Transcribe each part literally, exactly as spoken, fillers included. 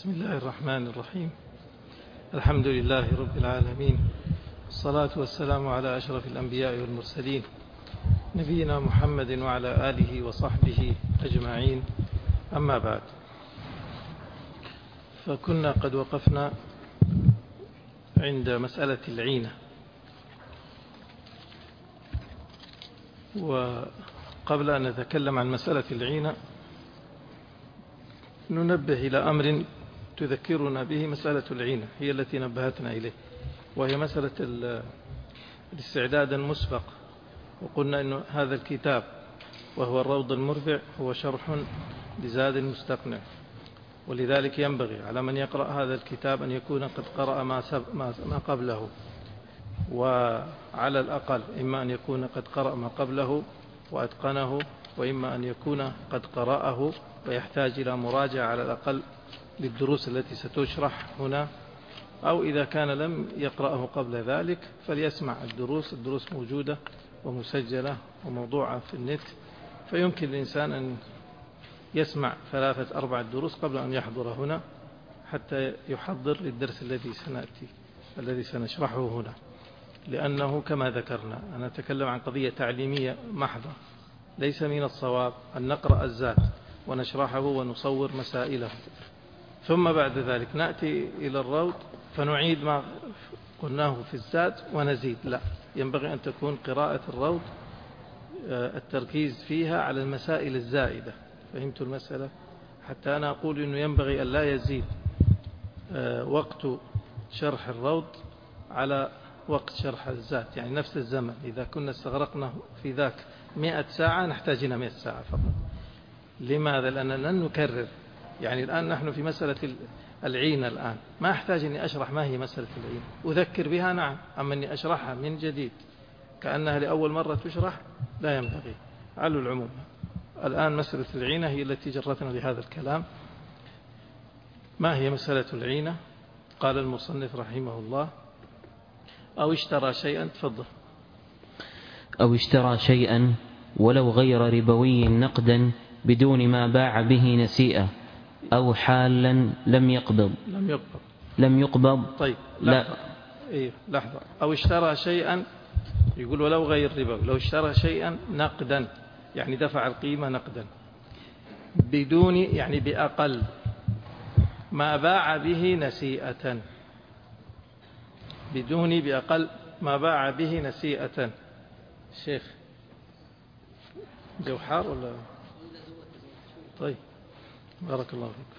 بسم الله الرحمن الرحيم. الحمد لله رب العالمين، الصلاة والسلام على أشرف الأنبياء والمرسلين، نبينا محمد وعلى آله وصحبه أجمعين. أما بعد، فكنا قد وقفنا عند مسألة العينة، وقبل أن نتكلم عن مسألة العينة ننبه إلى أمر تذكرنا به مسألة العينة، هي التي نبهتنا إليه، وهي مسألة الاستعداد المسبق. وقلنا أن هذا الكتاب وهو الروض المربع هو شرح لزاد المستقنع، ولذلك ينبغي على من يقرأ هذا الكتاب أن يكون قد قرأ ما, ما قبله، وعلى الأقل إما أن يكون قد قرأ ما قبله وأتقنه، وإما أن يكون قد قرأه ويحتاج إلى مراجعة على الأقل للدروس التي ستشرح هنا، أو إذا كان لم يقرأه قبل ذلك فليسمع الدروس. الدروس موجودة ومسجلة وموضوعة في النت، فيمكن الإنسان أن يسمع ثلاثة أربع دروس قبل أن يحضر هنا حتى يحضر للدرس الذي سنأتي الذي سنشرحه هنا، لأنه كما ذكرنا أنا أتكلم عن قضية تعليمية محضة، ليس من الصواب أن نقرأ الزاد ونشرحه ونصور مسائله ثم بعد ذلك نأتي إلى الروض فنعيد ما قلناه في الزاد ونزيد. لا، ينبغي أن تكون قراءة الروض التركيز فيها على المسائل الزائدة. فهمت المسألة؟ حتى أنا أقول أنه ينبغي أن لا يزيد وقت شرح الروض على وقت شرح الزاد، يعني نفس الزمن. إذا كنا استغرقنا في ذاك مئة ساعة نحتاج إلى مئة ساعة فقط. لماذا؟ لأننا لن نكرر. يعني الآن نحن في مسألة العينة، الآن ما أحتاج أني أشرح ما هي مسألة العينة، أذكر بها نعم، أما أني أشرحها من جديد كأنها لأول مرة تشرح لا ينبغي. على العموم الآن مسألة العينة هي التي جرتنا لهذا الكلام. ما هي مسألة العينة؟ قال المصنف رحمه الله: أو اشترى شيئا. تفضل. أو اشترى شيئا ولو غير ربوي نقدا بدون ما باع به نسيئة أو حالا لم يقبض لم يقبض لم يقبض طيب لا. لحظة. إيه لحظة. أو اشترى شيئا، يقول ولو غير ربوي، لو اشترى شيئا نقدا يعني دفع القيمة نقدا بدون يعني بأقل ما باع به نسيئة، بدون بأقل ما باع به نسيئة. شيخ جوحار ولا؟ طيب بارك الله فيك.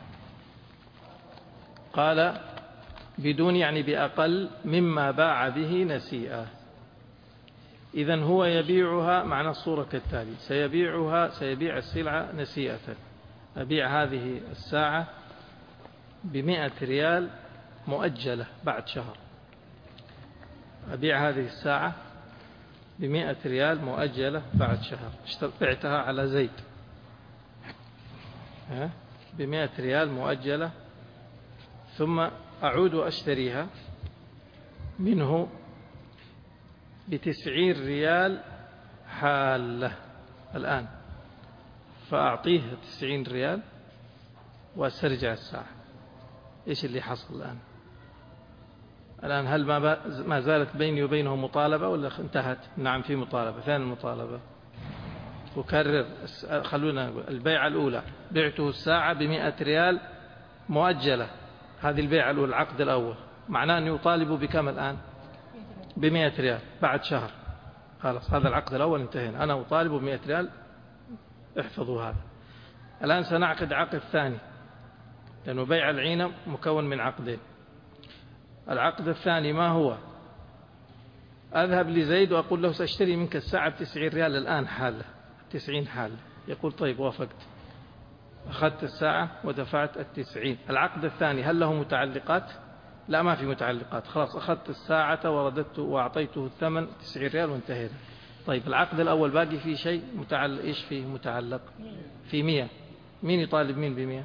قال بدون يعني بأقل مما باع به نسيئة. إذن هو يبيعها، معنى الصورة كالتالي: سيبيعها سيبيع السلعة نسيئة. أبيع هذه الساعة بمئة ريال مؤجلة بعد شهر. أبيع هذه الساعة بمئة ريال مؤجلة بعد شهر. بعتها على زيد بمئة ريال مؤجلة، ثم أعود أشتريها منه بتسعين ريال حالة الآن، فأعطيه تسعين ريال وأسترجع الساعة. إيش اللي حصل الآن؟ الآن هل ما زالت بيني وبينه مطالبة ولا انتهت؟ نعم في مطالبة. ثاني المطالبة أكرر، خلونا البيعة الأولى بعته الساعة بمئة ريال مؤجلة، هذه البيعة الأولى العقد الأول، معناه أن يطالب بكم الآن؟ بمئة ريال بعد شهر. خلاص هذا العقد الأول انتهينا، أنا أطالب بمئة ريال، احفظوا هذا. الآن سنعقد عقد ثاني، لأنه بيع العينة مكون من عقدين. العقد الثاني ما هو؟ أذهب لزيد وأقول له سأشتري منك الساعة بتسعين ريال الآن حالة، تسعين حالة. يقول طيب وافقت، أخذت الساعة ودفعت التسعين. العقد الثاني هل له متعلقات؟ لا ما في متعلقات، خلاص أخذت الساعة ورددت وأعطيته الثمن تسعين ريال وانتهينا. طيب العقد الأول باقي فيه شيء متعلق، إيش فيه متعلق؟ في مئة. مين يطالب مين بمئة؟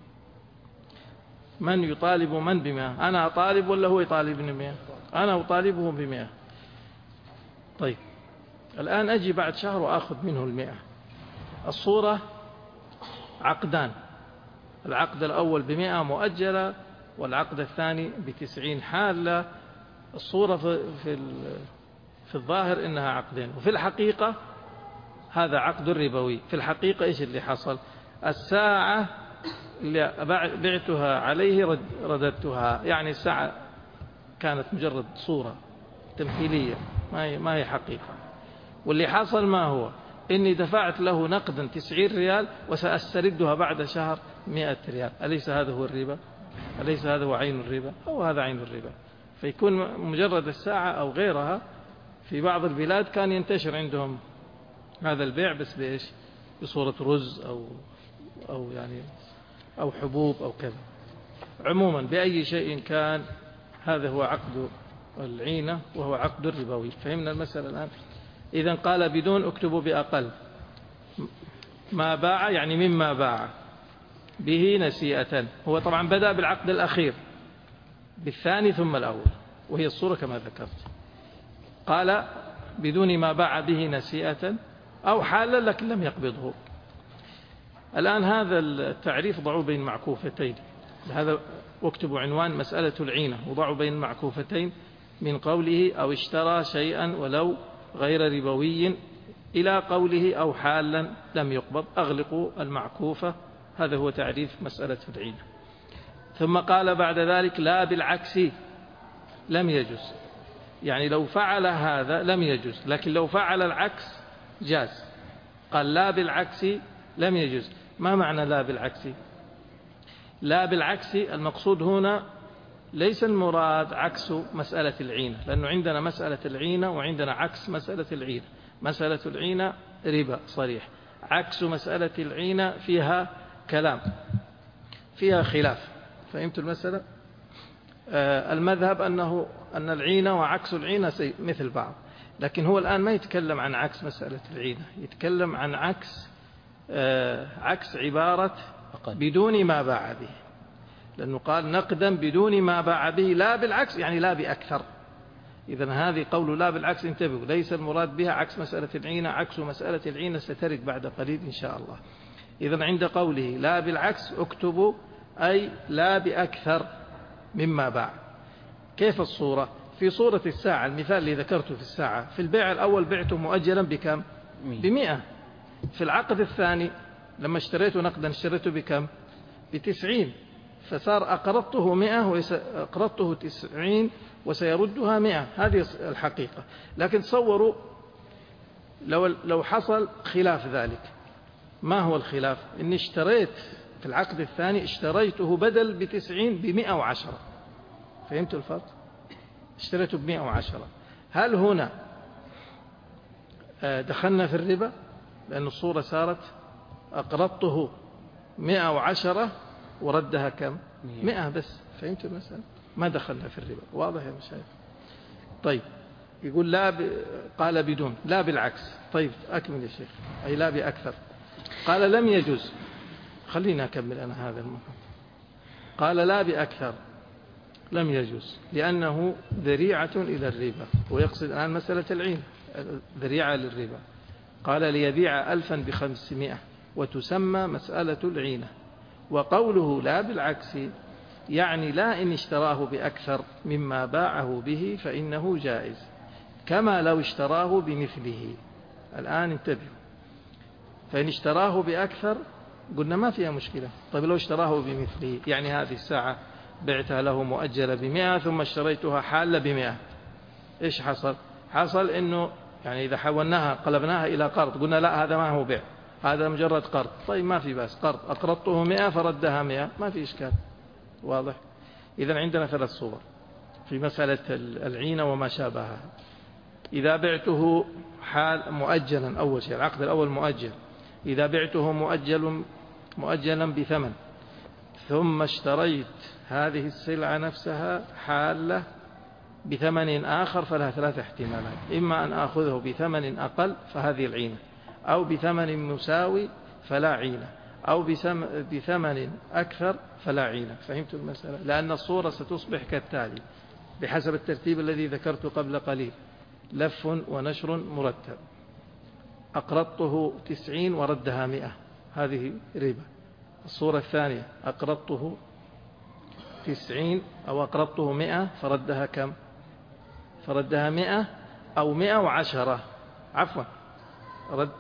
من يطالب من بمئة؟ أنا أطالب ولا هو يطالبني بمئة؟ أنا أطالبه بمئة. طيب الآن أجي بعد شهر وأخذ منه المئة. الصورة عقدان، العقد الأول بمئة مؤجلة والعقد الثاني بتسعين حالة. الصورة في في الظاهر إنها عقدين، وفي الحقيقة هذا عقد ربوي. في الحقيقة إيش اللي حصل؟ الساعة اللي بعتها عليه رددتها، يعني الساعة كانت مجرد صورة تمثيلية ما هي ما هي حقيقة. واللي حصل ما هو؟ إني دفعت له نقدا تسعين ريال وسأستردها بعد شهر مئة ريال. أليس هذا هو الربا؟ أليس هذا هو عين الربا؟ أو هذا عين الربا. فيكون مجرد الساعة أو غيرها. في بعض البلاد كان ينتشر عندهم هذا البيع بس بإيش؟ بصورة رز أو أو يعني أو حبوب أو كذا. عموما بأي شيء كان هذا هو عقد العينة وهو عقد الربوي. فهمنا المسألة الآن؟ إذن قال بدون اكتبوا بأقل ما باع، يعني مما باع به نسيئة. هو طبعا بدأ بالعقد الأخير بالثاني ثم الأول، وهي الصورة كما ذكرت. قال بدون ما باع به نسيئة أو حالا لكن لم يقبضه. الآن هذا التعريف ضعوا بين معكوفتين، هذا واكتبوا عنوان مسألة العينة، وضعوا بين معكوفتين من قوله أو اشترى شيئا ولو غير ربوي إلى قوله أو حالا لم يقبض. أغلقوا المعكوفة. هذا هو تعريف مسألة العينة. ثم قال بعد ذلك لا بالعكس لم يجوز، يعني لو فعل هذا لم يجوز، لكن لو فعل العكس جاز. قال لا بالعكس لم يجوز. ما معنى لا بالعكس؟ لا بالعكس المقصود هنا ليس المراد عكس مسألة العينة، لأنه عندنا مسألة العينة وعندنا عكس مسألة العينة. مسألة العينة ربا صريح، عكس مسألة العينة فيها كلام، فيها خلاف. فهمت المسألة؟ آه المذهب أنه أن العينة وعكس العينة مثل بعض، لكن هو الآن ما يتكلم عن عكس مسألة العينة، يتكلم عن عكس آه عكس عبارة بدون ما باع به، لأنه قال نقدا بدون ما باع به لا بالعكس، يعني لا بأكثر. إذن هذه قول لا بالعكس انتبهوا، ليس المراد بها عكس مسألة العينة، عكس مسألة العينة سترد بعد قليل إن شاء الله. إذن عند قوله لا بالعكس اكتبوا أي لا بأكثر مما باع. كيف الصورة؟ في صورة الساعة، المثال اللي ذكرته في الساعة، في البيع الأول بعته مؤجلا بكم؟ بمئة. في العقد الثاني لما اشتريته نقدا اشتريته بكم؟ بتسعين، فصار أقرضته مئة وأقرضته تسعين وسيردها مئة. هذه الحقيقة. لكن تصوروا لو لو حصل خلاف ذلك. ما هو الخلاف؟ إني اشتريت في العقد الثاني اشتريته بدل بتسعين بمئة وعشرة. فهمت الفرق؟ اشتريته بمئة وعشرة. هل هنا دخلنا في الربا؟ لأن الصورة صارت أقرضته مئة وعشرة وردها كم؟ مئة بس. فهمت المسألة؟ ما دخلنا في الربا. واضح يا مشايخ؟ طيب يقول لا ب... قال بدون لا بالعكس. طيب أكمل يا شيخ. أي لا بأكثر. قال لم يجوز. خلينا أكمل أنا هذا المهم. قال لا بأكثر لم يجوز لأنه ذريعة إلى الربا، ويقصد الآن مسألة العين ذريعة للربا. قال ليبيع ألفا بخمسمائة وتسمى مسألة العينة. وقوله لا بالعكس يعني لا إن اشتراه بأكثر مما باعه به فإنه جائز، كما لو اشتراه بمثله. الآن انتبهوا، فإن اشتراه بأكثر قلنا ما فيها مشكلة. طيب لو اشتراه بمثله، يعني هذه الساعة بعتها له مؤجلة بمئة ثم اشتريتها حالة بمئة، إيش حصل؟ حصل إنه يعني إذا حولناها قلبناها إلى قرض قلنا لا هذا ما هو بيع، هذا مجرد قرض. طيب ما في بس قرض، أقرضته مئة فردها مئة، ما في إشكال. واضح؟ إذن عندنا ثلاث صور في مسألة العينة وما شابهها. إذا بعته حال مؤجلا، أول شيء العقد الأول مؤجل، إذا بعته مؤجل مؤجلا بثمن ثم اشتريت هذه السلعة نفسها حالة بثمن آخر فلها ثلاث احتمالات: إما أن آخذه بثمن أقل فهذه العينة، أو بثمن مساوي فلا عينة، أو بثمن أكثر فلا عينة. فهمت المسألة؟ لأن الصورة ستصبح كالتالي بحسب الترتيب الذي ذكرته قبل قليل: لف ونشر مرتب، أقرضته تسعين وردها مئة، هذه ربا. الصورة الثانية أقرضته تسعين أو أقرضته مئة فردها كم؟ فردها مئة أو مئة وعشرة، عفوا ردت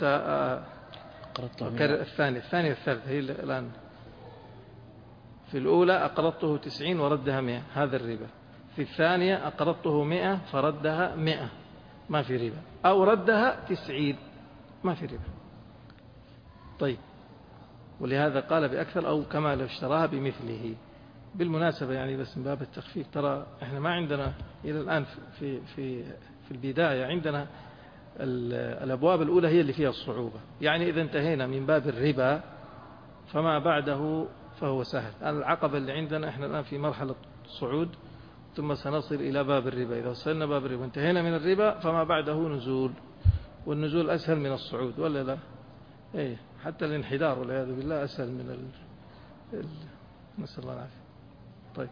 الثانية الثانية الثالثة هي الآن. في الأولى أقرضته تسعين وردها مئة، هذا الربا. في الثانية أقرضته مئة فردها مئة، ما في ربا. أو ردها تسعين، ما في ربا. طيب، ولهذا قال بأكثر أو كما لو اشتراها بمثله. بالمناسبة يعني بس من باب التخفيف، ترى احنا ما عندنا إلى الآن في في في البداية عندنا الأبواب الأولى هي اللي فيها الصعوبة. يعني إذا انتهينا من باب الربا فما بعده فهو سهل. العقبة اللي عندنا احنا الآن في مرحلة صعود، ثم سنصل إلى باب الربا. إذا وصلنا باب الربا انتهينا من الربا فما بعده نزول، والنزول أسهل من الصعود، ولا لا؟ إيه، حتى الانحدار والعياذ بالله أسهل من ال... ال... نسأل الله العافية. طيب،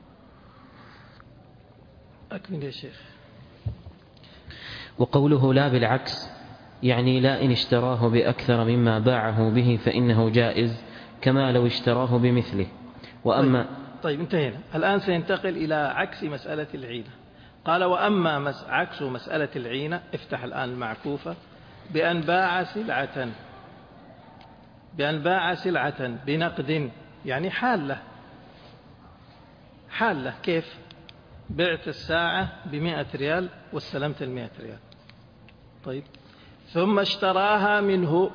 أكمل يا شيخ. وقوله لا بالعكس يعني لا إن اشتراه بأكثر مما باعه به فإنه جائز كما لو اشتراه بمثله. وأما طيب, طيب انتهينا. الآن سينتقل إلى عكس مسألة العينة. قال وأما مس... عكس مسألة العينة، افتح الآن المعكوفة، بأن باع سلعة بأن باع سلعة بنقد، يعني حالة حالة. كيف؟ بعت الساعة بمئة ريال واستلمت المئة ريال. طيب، ثم اشتراها منه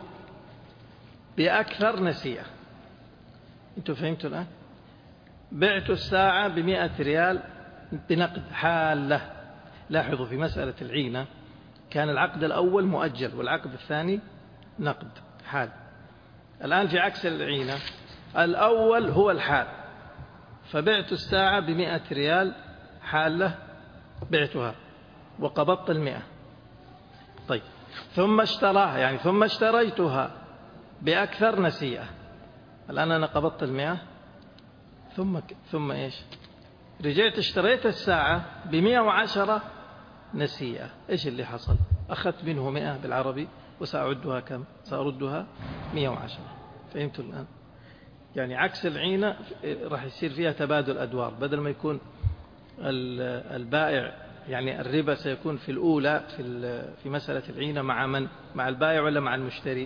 بأكثر نسيئة. انتوا فهمتوا الآن؟ بعت الساعة بمئة ريال بنقد حالة. لاحظوا في مسألة العينة كان العقد الأول مؤجل والعقد الثاني نقد حال. الآن في عكس العينة، الأول هو الحال، فبعت الساعة بمئة ريال حالة، بعتها وقبضت المئة. طيب، ثم اشتراها، يعني ثم اشتريتها بأكثر نسيئة. الآن أنا قبضت المئة، ثم ثم إيش؟ رجعت اشتريت الساعة بمئة وعشرة نسيئة. إيش اللي حصل؟ أخذت منه مئة بالعربي وسأعدها كم؟ سأردها مئة وعشرة. فهمتوا الآن؟ يعني عكس العينة راح يصير فيها تبادل أدوار. بدل ما يكون البائع، يعني الربا سيكون في الأولى في في مسألة العينة مع من؟ مع البائع ولا مع المشتري؟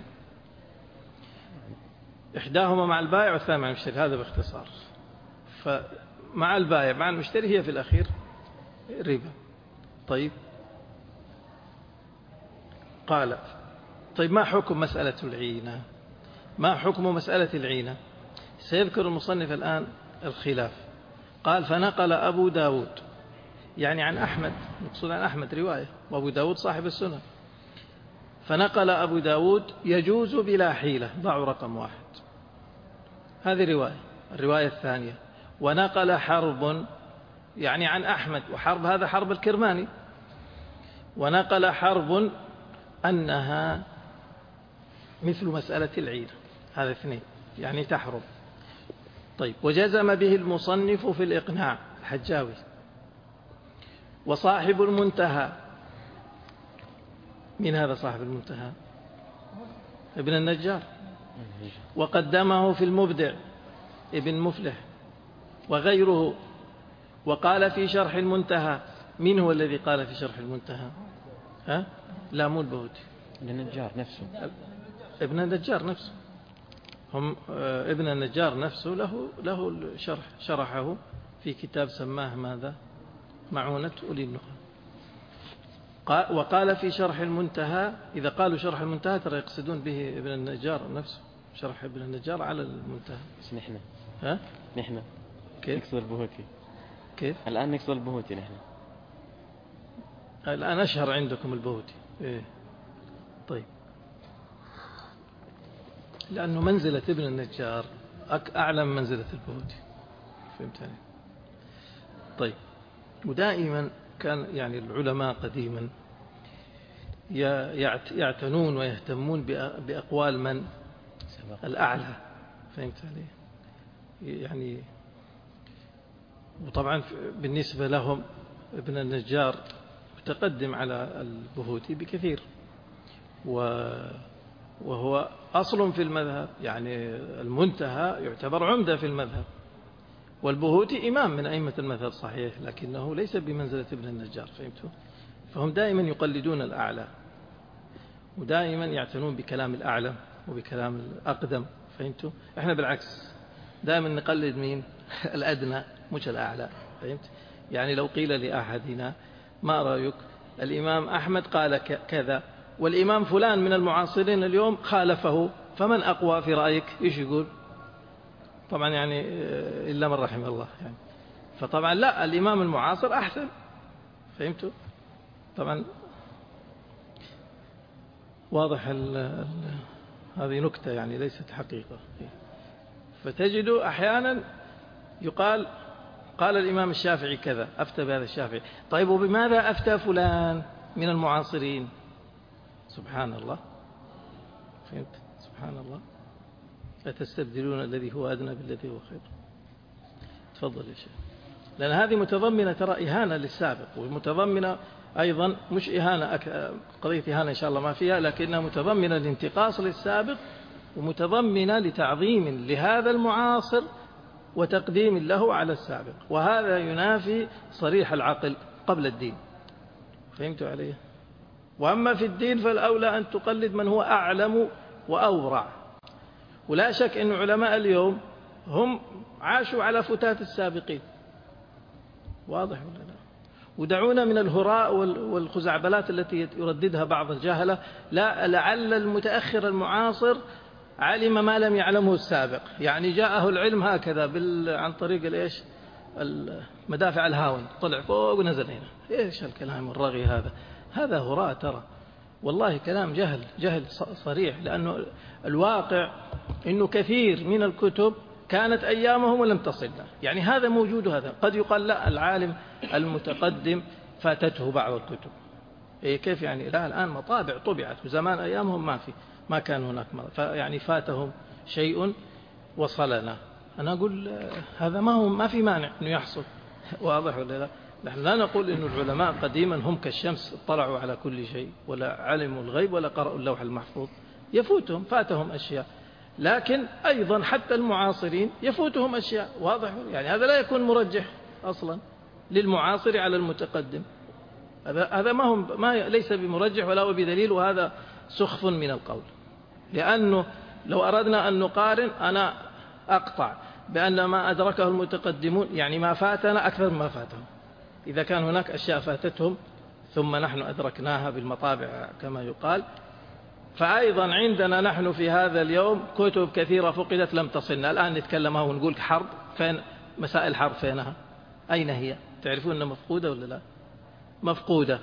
إحداهما مع البائع والثاني مع المشتري، هذا باختصار. فمع البائع مع المشتري هي في الأخير ربا. طيب، قال طيب ما حكم مسألة العينة؟ ما حكم مسألة العينة؟ سيذكر المصنف الآن الخلاف. قال فنقل أبو داود، يعني عن أحمد، مقصود عن أحمد رواية، وأبو داود صاحب السنة. فنقل أبو داود يجوز بلا حيلة، ضعوا رقم واحد، هذه رواية. الرواية الثانية ونقل حرب، يعني عن أحمد، وحرب هذا حرب الكرماني، ونقل حرب أنها مثل مسألة العينة، هذا اثنين يعني تحرم. طيب، وجزم به المصنف في الإقناع الحجاوي، وصاحب المنتهى. من هذا صاحب المنتهى؟ ابن النجار. وقدمه في المبدع ابن مفلح وغيره. وقال في شرح المنتهى، من هو الذي قال في شرح المنتهى؟ ها؟ لا، مو البهوتي، ابن النجار نفسه. ابن النجار نفسه، هم ابن النجار نفسه له له شرح، شرحه في كتاب سماه ماذا؟ معونة أولي النهى. وقال في شرح المنتهى، إذا قالوا شرح المنتهى ترى يقصدون به ابن النجار نفسه، شرح ابن النجار على المنتهى. بس نحن ها؟ نحن كيف؟ نقصد البهوتي. كيف؟ الآن نقصد البهوتي نحن. الآن أشهر عندكم البهوتي. إيه؟ طيب، لأنه منزلة ابن النجار أعلى من منزلة البهوتي، فهمتني؟ طيب، ودائما كان يعني العلماء قديما يعتنون ويهتمون بأقوال من؟ الأعلى، فهمت عليه؟ يعني وطبعا بالنسبة لهم ابن النجار متقدم على البهوتي بكثير، وهو أصل في المذهب، يعني المنتهى يعتبر عمدة في المذهب، والبهوتي إمام من أئمة المذهب صحيح، لكنه ليس بمنزلة ابن النجار، فهمتوا؟ فهم دائما يقلدون الأعلى، ودائما يعتنون بكلام الأعلم وبكلام الأقدم، فهمتوا؟ إحنا بالعكس دائما نقلد مين؟ الأدنى مش الأعلى، فهمت؟ يعني لو قيل لأحدنا ما رأيك الإمام أحمد قال كذا والإمام فلان من المعاصرين اليوم خالفه، فمن أقوى في رأيك؟ إيش يقول؟ طبعا يعني إلا من رحم الله يعني. فطبعا لا، الإمام المعاصر أحسن، فهمتوا؟ طبعا واضح ال ال هذه نكتة يعني ليست حقيقة. فتجد أحيانا يقال قال الإمام الشافعي كذا، أفتى بهذا الشافعي، طيب وبماذا أفتى فلان من المعاصرين؟ سبحان الله، فهمت؟ سبحان الله، أتستبدلون الذي هو أدنى بالذي هو خير. تفضل يا شيخ. لأن هذه متضمنة ترى إهانة للسابق، ومتضمنة أيضا مش إهانة، قضية إهانة إن شاء الله ما فيها، لكنها متضمنة لانتقاص للسابق، ومتضمنة لتعظيم لهذا المعاصر وتقديم له على السابق، وهذا ينافي صريح العقل قبل الدين. فهمتوا عليه؟ وأما في الدين فالأولى أن تقلد من هو أعلم وأورع. ولا شك أن علماء اليوم هم عاشوا على فتات السابقين، واضح ولا لا؟ ودعونا من الهراء والخزعبلات التي يرددها بعض الجاهلة، لا لعل المتأخر المعاصر علم ما لم يعلمه السابق، يعني جاءه العلم هكذا بال... عن طريق الإيش؟ مدافع الهاون، طلع فوق ونزل هنا. إيش الكلام الرغي هذا؟ هذا هراء ترى، والله كلام جهل، جهل صريح، لأنه الواقع إنه كثير من الكتب كانت أيامهم ولم تصلنا، يعني هذا موجود. هذا قد يقال لا، العالم المتقدم فاتته بعض الكتب. إيه كيف يعني؟ لا، الآن مطابع طبعت، وزمان أيامهم ما في، ما كان هناك، يعني فاتهم شيء وصلنا. أنا أقول هذا ما هو، ما في مانع إنه يحصل، واضح ولا لا؟ نحن لا نقول إن العلماء قديما هم كالشمس اطلعوا على كل شيء، ولا علموا الغيب، ولا قرأوا اللوح المحفوظ، يفوتهم، فاتهم أشياء، لكن أيضا حتى المعاصرين يفوتهم أشياء، واضح؟ يعني هذا لا يكون مرجح أصلا للمعاصر على المتقدم، هذا هذا ما هم ما ليس بمرجح ولا هو بدليل، وهذا سخف من القول. لأنه لو أردنا أن نقارن، أنا أقطع بأن ما أدركه المتقدمون يعني ما فاتنا أكثر مما فاتهم، إذا كان هناك أشياء فاتتهم ثم نحن أدركناها بالمطابع كما يقال، فأيضا عندنا نحن في هذا اليوم كتب كثيرة فقدت لم تصلنا. الآن نتكلمها ونقول حرب، فين مسائل حرب؟ فينها؟ أين هي؟ تعرفون أنها مفقودة ولا لا؟ مفقودة،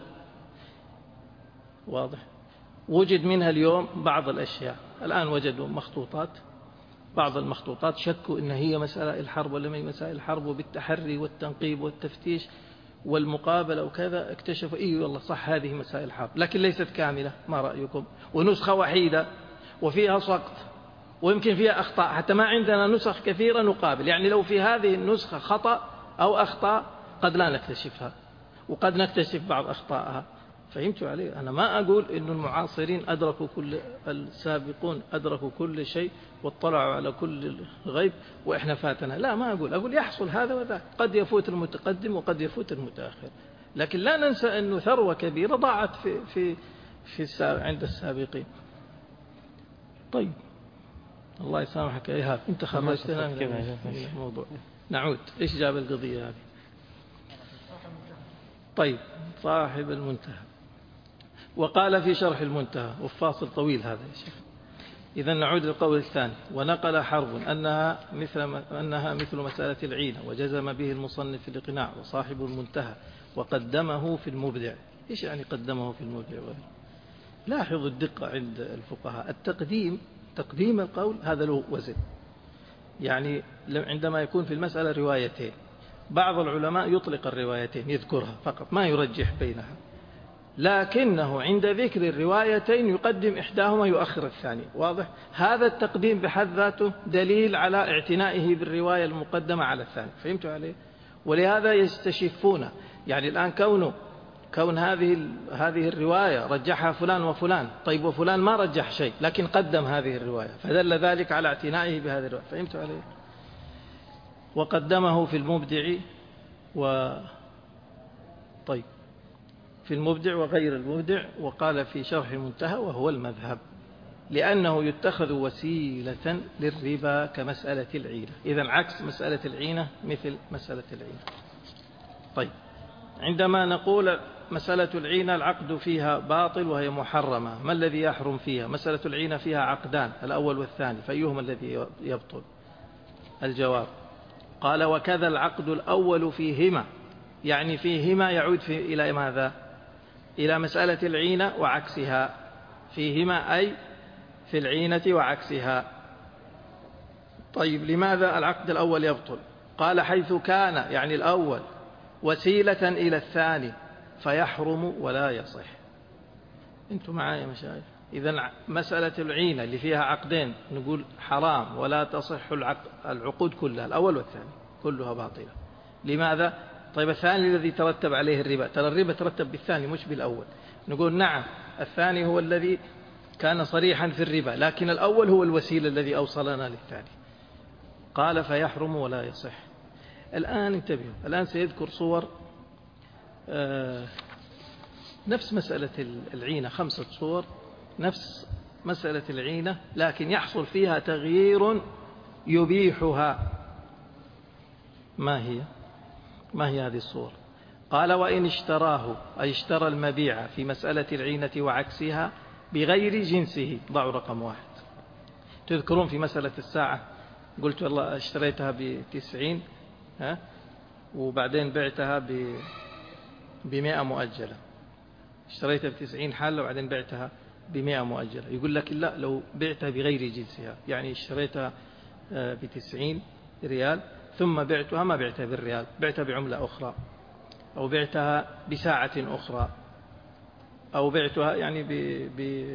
واضح. وجد منها اليوم بعض الأشياء، الآن وجدوا مخطوطات، بعض المخطوطات شكوا إن هي مسائل الحرب ولا ما هي مسائل الحرب، وبالتحري والتنقيب والتفتيش والمقابلة وكذا اكتشفوا إيه والله صح هذه مسائل حرب، لكن ليست كاملة. ما رأيكم؟ ونسخة وحيدة وفيها سقط ويمكن فيها أخطاء، حتى ما عندنا نسخ كثيرة نقابل، يعني لو في هذه النسخة خطأ أو أخطاء قد لا نكتشفها، وقد نكتشف بعض أخطائها. فهمتوا علي؟ أنا ما أقول إن المعاصرين أدركوا كل، السابقون أدركوا كل شيء واطلعوا على كل الغيب وإحنا فاتنا، لا، ما أقول، أقول يحصل هذا وذاك، قد يفوت المتقدم وقد يفوت المتأخر، لكن لا ننسى أنه ثروة كبيرة ضاعت في في في عند السابقين. طيب الله يسامحك يا إيهاب، أنت خرجتنا من الموضوع. نعود، إيش جاب القضية هذه؟ طيب، صاحب المنتهى وقال في شرح المنتهى، والفاصل طويل هذا يا شيخ. إذا نعود للقول الثاني. ونقل حرب أنها مثل أنها مثل مسألة العينة، وجزم به المصنف في الإقناع، وصاحب المنتهى وقدمه في المبدع. إيش يعني قدمه في المبدع؟ لاحظوا الدقة عند الفقهاء، التقديم، تقديم القول هذا له وزن. يعني عندما يكون في المسألة روايتين، بعض العلماء يطلق الروايتين، يذكرها فقط ما يرجح بينها، لكنه عند ذكر الروايتين يقدم إحداهما يؤخر الثانية، واضح؟ هذا التقديم بحد ذاته دليل على اعتنائه بالرواية المقدمة على الثانية. فهمتوا عليه؟ ولهذا يستشفون، يعني الآن كونه كون هذه هذه الرواية رجحها فلان وفلان، طيب وفلان ما رجح شيء لكن قدم هذه الرواية، فدل ذلك على اعتنائه بهذه الرواية. فهمت عليه؟ وقدمه في المبدع و طيب في المبدع وغير المبدع، وقال في شرح المنتهى وهو المذهب، لأنه يتخذ وسيلة للربا كمسألة العينة. إذن عكس مسألة العينة مثل مسألة العينة. طيب عندما نقول مسألة العينة العقد فيها باطل وهي محرمة، ما الذي يحرم فيها؟ مسألة العينة فيها عقدان، الأول والثاني، فأيهما الذي يبطل؟ الجواب قال وكذا العقد الأول فيهما، يعني فيهما يعود في إلى ماذا؟ إلى مسألة العينة وعكسها. فيهما أي في العينة وعكسها. طيب لماذا العقد الأول يبطل؟ قال حيث كان، يعني الأول، وسيلة إلى الثاني فيحرم ولا يصح. أنتم معايا يا مشايخ؟ إذن مسألة العينة اللي فيها عقدين نقول حرام ولا تصح العقود كلها، الأول والثاني كلها باطلة. لماذا؟ طيب الثاني الذي ترتب عليه الربا، ترى الربا ترتب بالثاني مش بالأول. نقول نعم الثاني هو الذي كان صريحا في الربا، لكن الأول هو الوسيلة الذي أوصلنا للثاني. قال فيحرم ولا يصح. الآن انتبهوا، الآن سيذكر صور آه نفس مسألة العينة، خمسة صور نفس مسألة العينة، لكن يحصل فيها تغيير يبيحها. ما هي؟ ما هي هذه الصور؟ قال وإن اشتراه، أي اشترى المبيع في مسألة العينة وعكسها بغير جنسه. ضعوا رقم واحد. تذكرون في مسألة الساعة قلت والله اشتريتها بتسعين، ها، وبعدين بعتها ب بمئة مؤجلة. اشتريتها بتسعين حالة وبعدين بعتها بمئة مؤجلة. يقول لك لا، لو بعتها بغير جنسها، يعني اشتريتها بتسعين ريال ثم بعتها، ما بعتها بالريال، بعتها بعملة أخرى، أو بعتها بساعة أخرى، أو بعتها يعني ب... ب...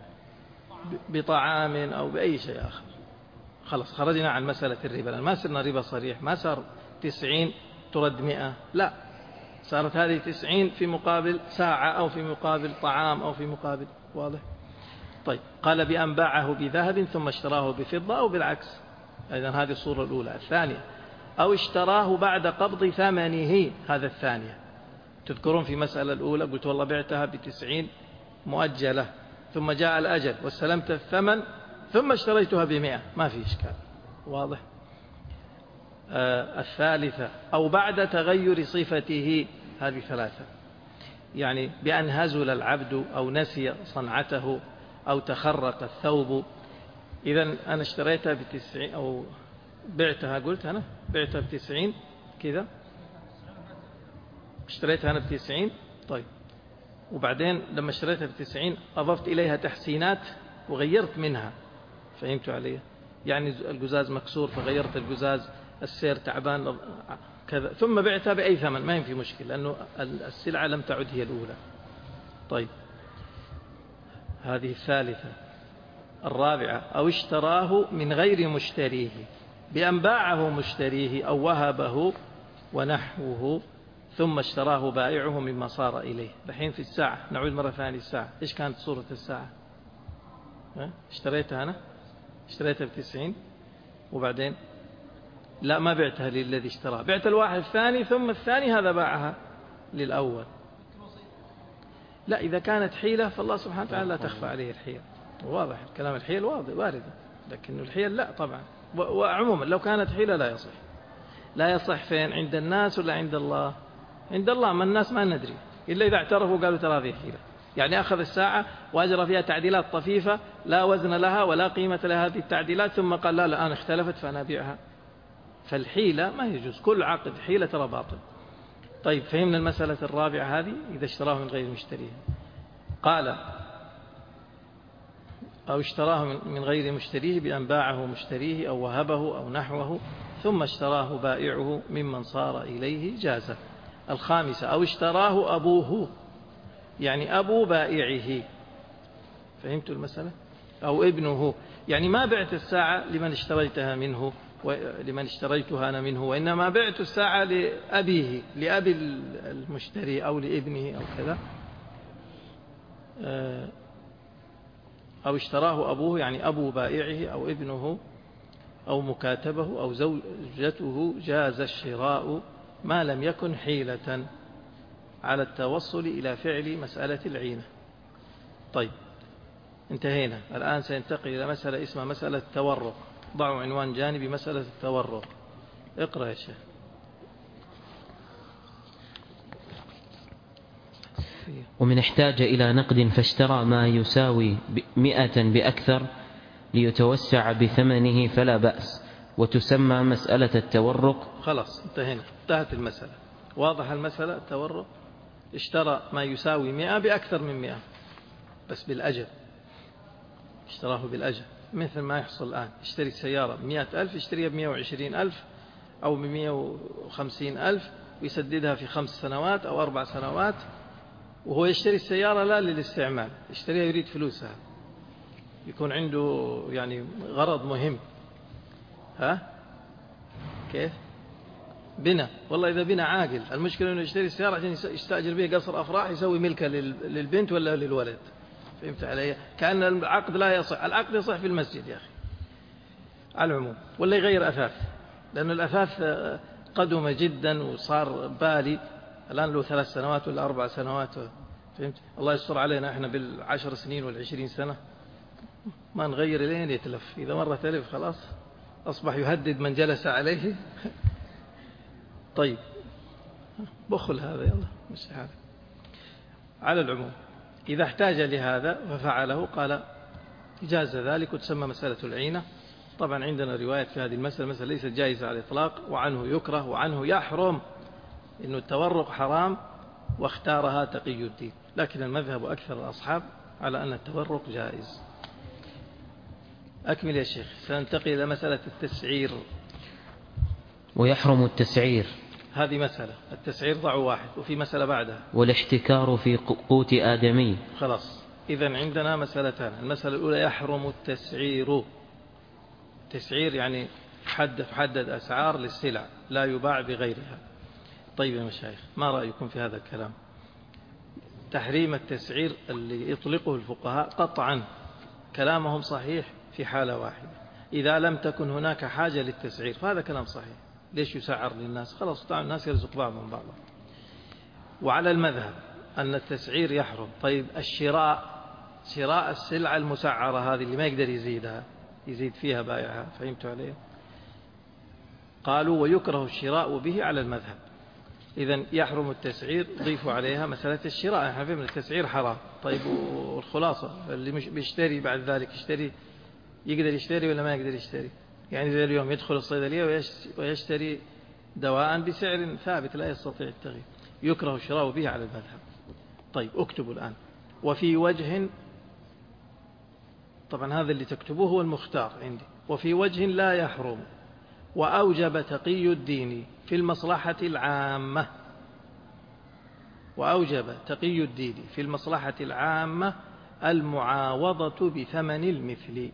بطعام أو بأي شيء آخر. خلاص خرجنا عن مسألة الربا، لأن ما صرنا ربا صريح، ما صار تسعين ترد مئة، لا، صارت هذه تسعين في مقابل ساعة أو في مقابل طعام أو في مقابل. واضح؟ طيب قال بأن باعه بذهب ثم اشتراه بفضة أو بالعكس. إذن هذه الصورة الأولى. الثانية أو اشتراه بعد قبض ثمنه، هذا الثانية. تذكرون في مسألة الأولى قلت والله بعتها بتسعين مؤجلة ثم جاء الأجل واستلمت الثمن ثم اشتريتها بمئة، ما في إشكال. واضح؟ آه الثالثة أو بعد تغير صفته، هذه ثلاثة، يعني بأن هزل العبد أو نسي صنعته أو تخرق الثوب. إذن أنا اشتريتها بتسعين أو بعتها، قلت أنا بعتها بتسعين كذا، اشتريتها أنا بتسعين. طيب وبعدين لما اشتريتها بتسعين أضفت إليها تحسينات وغيرت منها. فهمتوا علي؟ يعني القزاز مكسور فغيرت القزاز، السير تعبان كذا، ثم بعتها بأي ثمن، ما في مشكلة لأنه السلعة لم تعد هي الأولى. طيب هذه الثالثة. الرابعة أو اشتراه من غير مشتريه بأن باعه مشتريه أو وهبه ونحوه ثم اشتراه بائعه مما صار إليه. الحين في الساعة، نعود مرة ثانية الساعة، إيش كانت صورة الساعة؟ اشتريتها أنا، اشتريتها بتسعين وبعدين لا، ما بعتها للذي اشتراه، بعت الواحد الثاني ثم الثاني هذا باعها للأول. لا، إذا كانت حيلة فالله سبحانه وتعالى لا تخفى عليه الحيل. واضح الكلام، الحيل واضح واردة، لكن الحيل لا طبعا. وعموما لو كانت حيلة لا يصح. لا يصح فين؟ عند الناس ولا عند الله؟ عند الله، ما الناس ما ندري إلا إذا اعترفوا قالوا ترى هذه حيلة. يعني أخذ الساعة وأجرى فيها تعديلات طفيفة لا وزن لها ولا قيمة لها هذه التعديلات، ثم قال لا الآن اختلفت فأنا أبيعها. فالحيلة ما يجوز، كل عقد حيلة ترى باطل. طيب فهمنا المسألة الرابعة هذه، إذا اشتراه من غير مشتريه. قال أو اشتراه من غير مشتريه بأن باعه مشتريه أو وهبه أو نحوه ثم اشتراه بائعه ممن صار إليه جازة. الخامسة أو اشتراه أبوه، يعني أبو بائعه. فهمتوا المسألة؟ أو ابنه، يعني ما بعت الساعة لمن اشتريتها منه لمن اشتريتها أنا منه، وإنما بعت الساعة لأبيه، لأبي المشتري أو لابنه أو كذا، أو اشتراه أبوه يعني أبو بائعه أو ابنه أو مكاتبه أو زوجته، جاز الشراء ما لم يكن حيلة على التوصل إلى فعل مسألة العينة. طيب انتهينا، الآن سينتقل إلى مسألة اسمها مسألة التورق. ضعوا عنوان جانبي مسألة التورق. اقرأ يا شيخ. ومن احتاج إلى نقد فاشترى ما يساوي مئة بأكثر ليتوسع بثمنه فلا بأس، وتسمى مسألة التورق. خلاص انتهينا، انتهت المسألة. واضح المسألة. التورق اشترى ما يساوي مئة بأكثر من مئة، بس بالأجل، اشتراه بالأجل، مثل ما يحصل الآن. اشتري السيارة بمئة ألف، اشتريها بمئة وعشرين ألف أو بمئة وخمسين ألف، ويسددها في خمس سنوات أو أربع سنوات، وهو يشتري السيارة لا للاستعمال، يشتريها يريد فلوسها، يكون عنده يعني غرض مهم. ها كيف؟ بنا، والله إذا بنا عاقل. المشكلة أنه يشتري السيارة عشان يستأجر بها قصر أفراح، يسوي ملكة للبنت ولا للولد. فهمت علي؟ كأن العقد لا يصح. العقد يصح في المسجد يا أخي على العموم. ولا يغير أثاث، لأن الأثاث قدم جدا وصار بالي الآن له ثلاث سنوات ولا أربع سنوات. فهمت؟ الله يستر علينا إحنا بالعشر سنين والعشرين سنة ما نغير لين يتلف. إذا مرة تلف خلاص أصبح يهدد من جلس عليه. طيب بخل هذا، يلا مش هذا. على العموم إذا احتاج لهذا ففعله قال جاز ذلك، وتسمى مسألة العينة. طبعا عندنا روايات في هذه المسألة، مسألة ليست جائزة على الإطلاق، وعنه يكره وعنه يحرم، إنه التورق حرام، واختارها تقي الدين. لكن المذهب أكثر الأصحاب على أن التورق جائز. أكمل يا شيخ. سننتقل إلى مسألة التسعير. ويحرم التسعير، هذه مسألة التسعير ضع واحد، وفي مسألة بعدها والاحتكار في قوت آدمي. خلاص إذن عندنا مسألتان. المسألة الأولى يحرم التسعير. التسعير يعني حد حدد أسعار للسلع لا يباع بغيرها. طيب يا مشايخ، ما رأيكم في هذا الكلام؟ تحريم التسعير اللي يطلقه الفقهاء قطعا كلامهم صحيح في حالة واحدة، إذا لم تكن هناك حاجة للتسعير، فهذا كلام صحيح. ليش يسعر للناس؟ خلاص تعال الناس يرزق بعضهم بعضا. وعلى المذهب أن التسعير يحرم. طيب الشراء، شراء السلعة المسعرة هذه اللي ما يقدر يزيدها، يزيد فيها بائعها. فهمتوا عليه؟ قالوا ويكره الشراء به على المذهب. إذن يحرم التسعير، ضيفوا عليها مسألة الشراء. احنا فهمنا التسعير حرام. طيب والخلاصة اللي مش بيشتري بعد ذلك يشتري، يقدر يشتري ولا ما يقدر يشتري؟ يعني زي اليوم يدخل الصيدلية ويشتري دواء بسعر ثابت لا يستطيع التغيير. يكره الشراء به على المذهب. طيب اكتبوا الآن. وفي وجه، طبعا هذا اللي تكتبوه هو المختار عندي. وفي وجه لا يحرم، وأوجب تقي الدين في المصلحة العامة. وأوجب تقي الدين في المصلحة العامة المعاوضة بثمن المثل.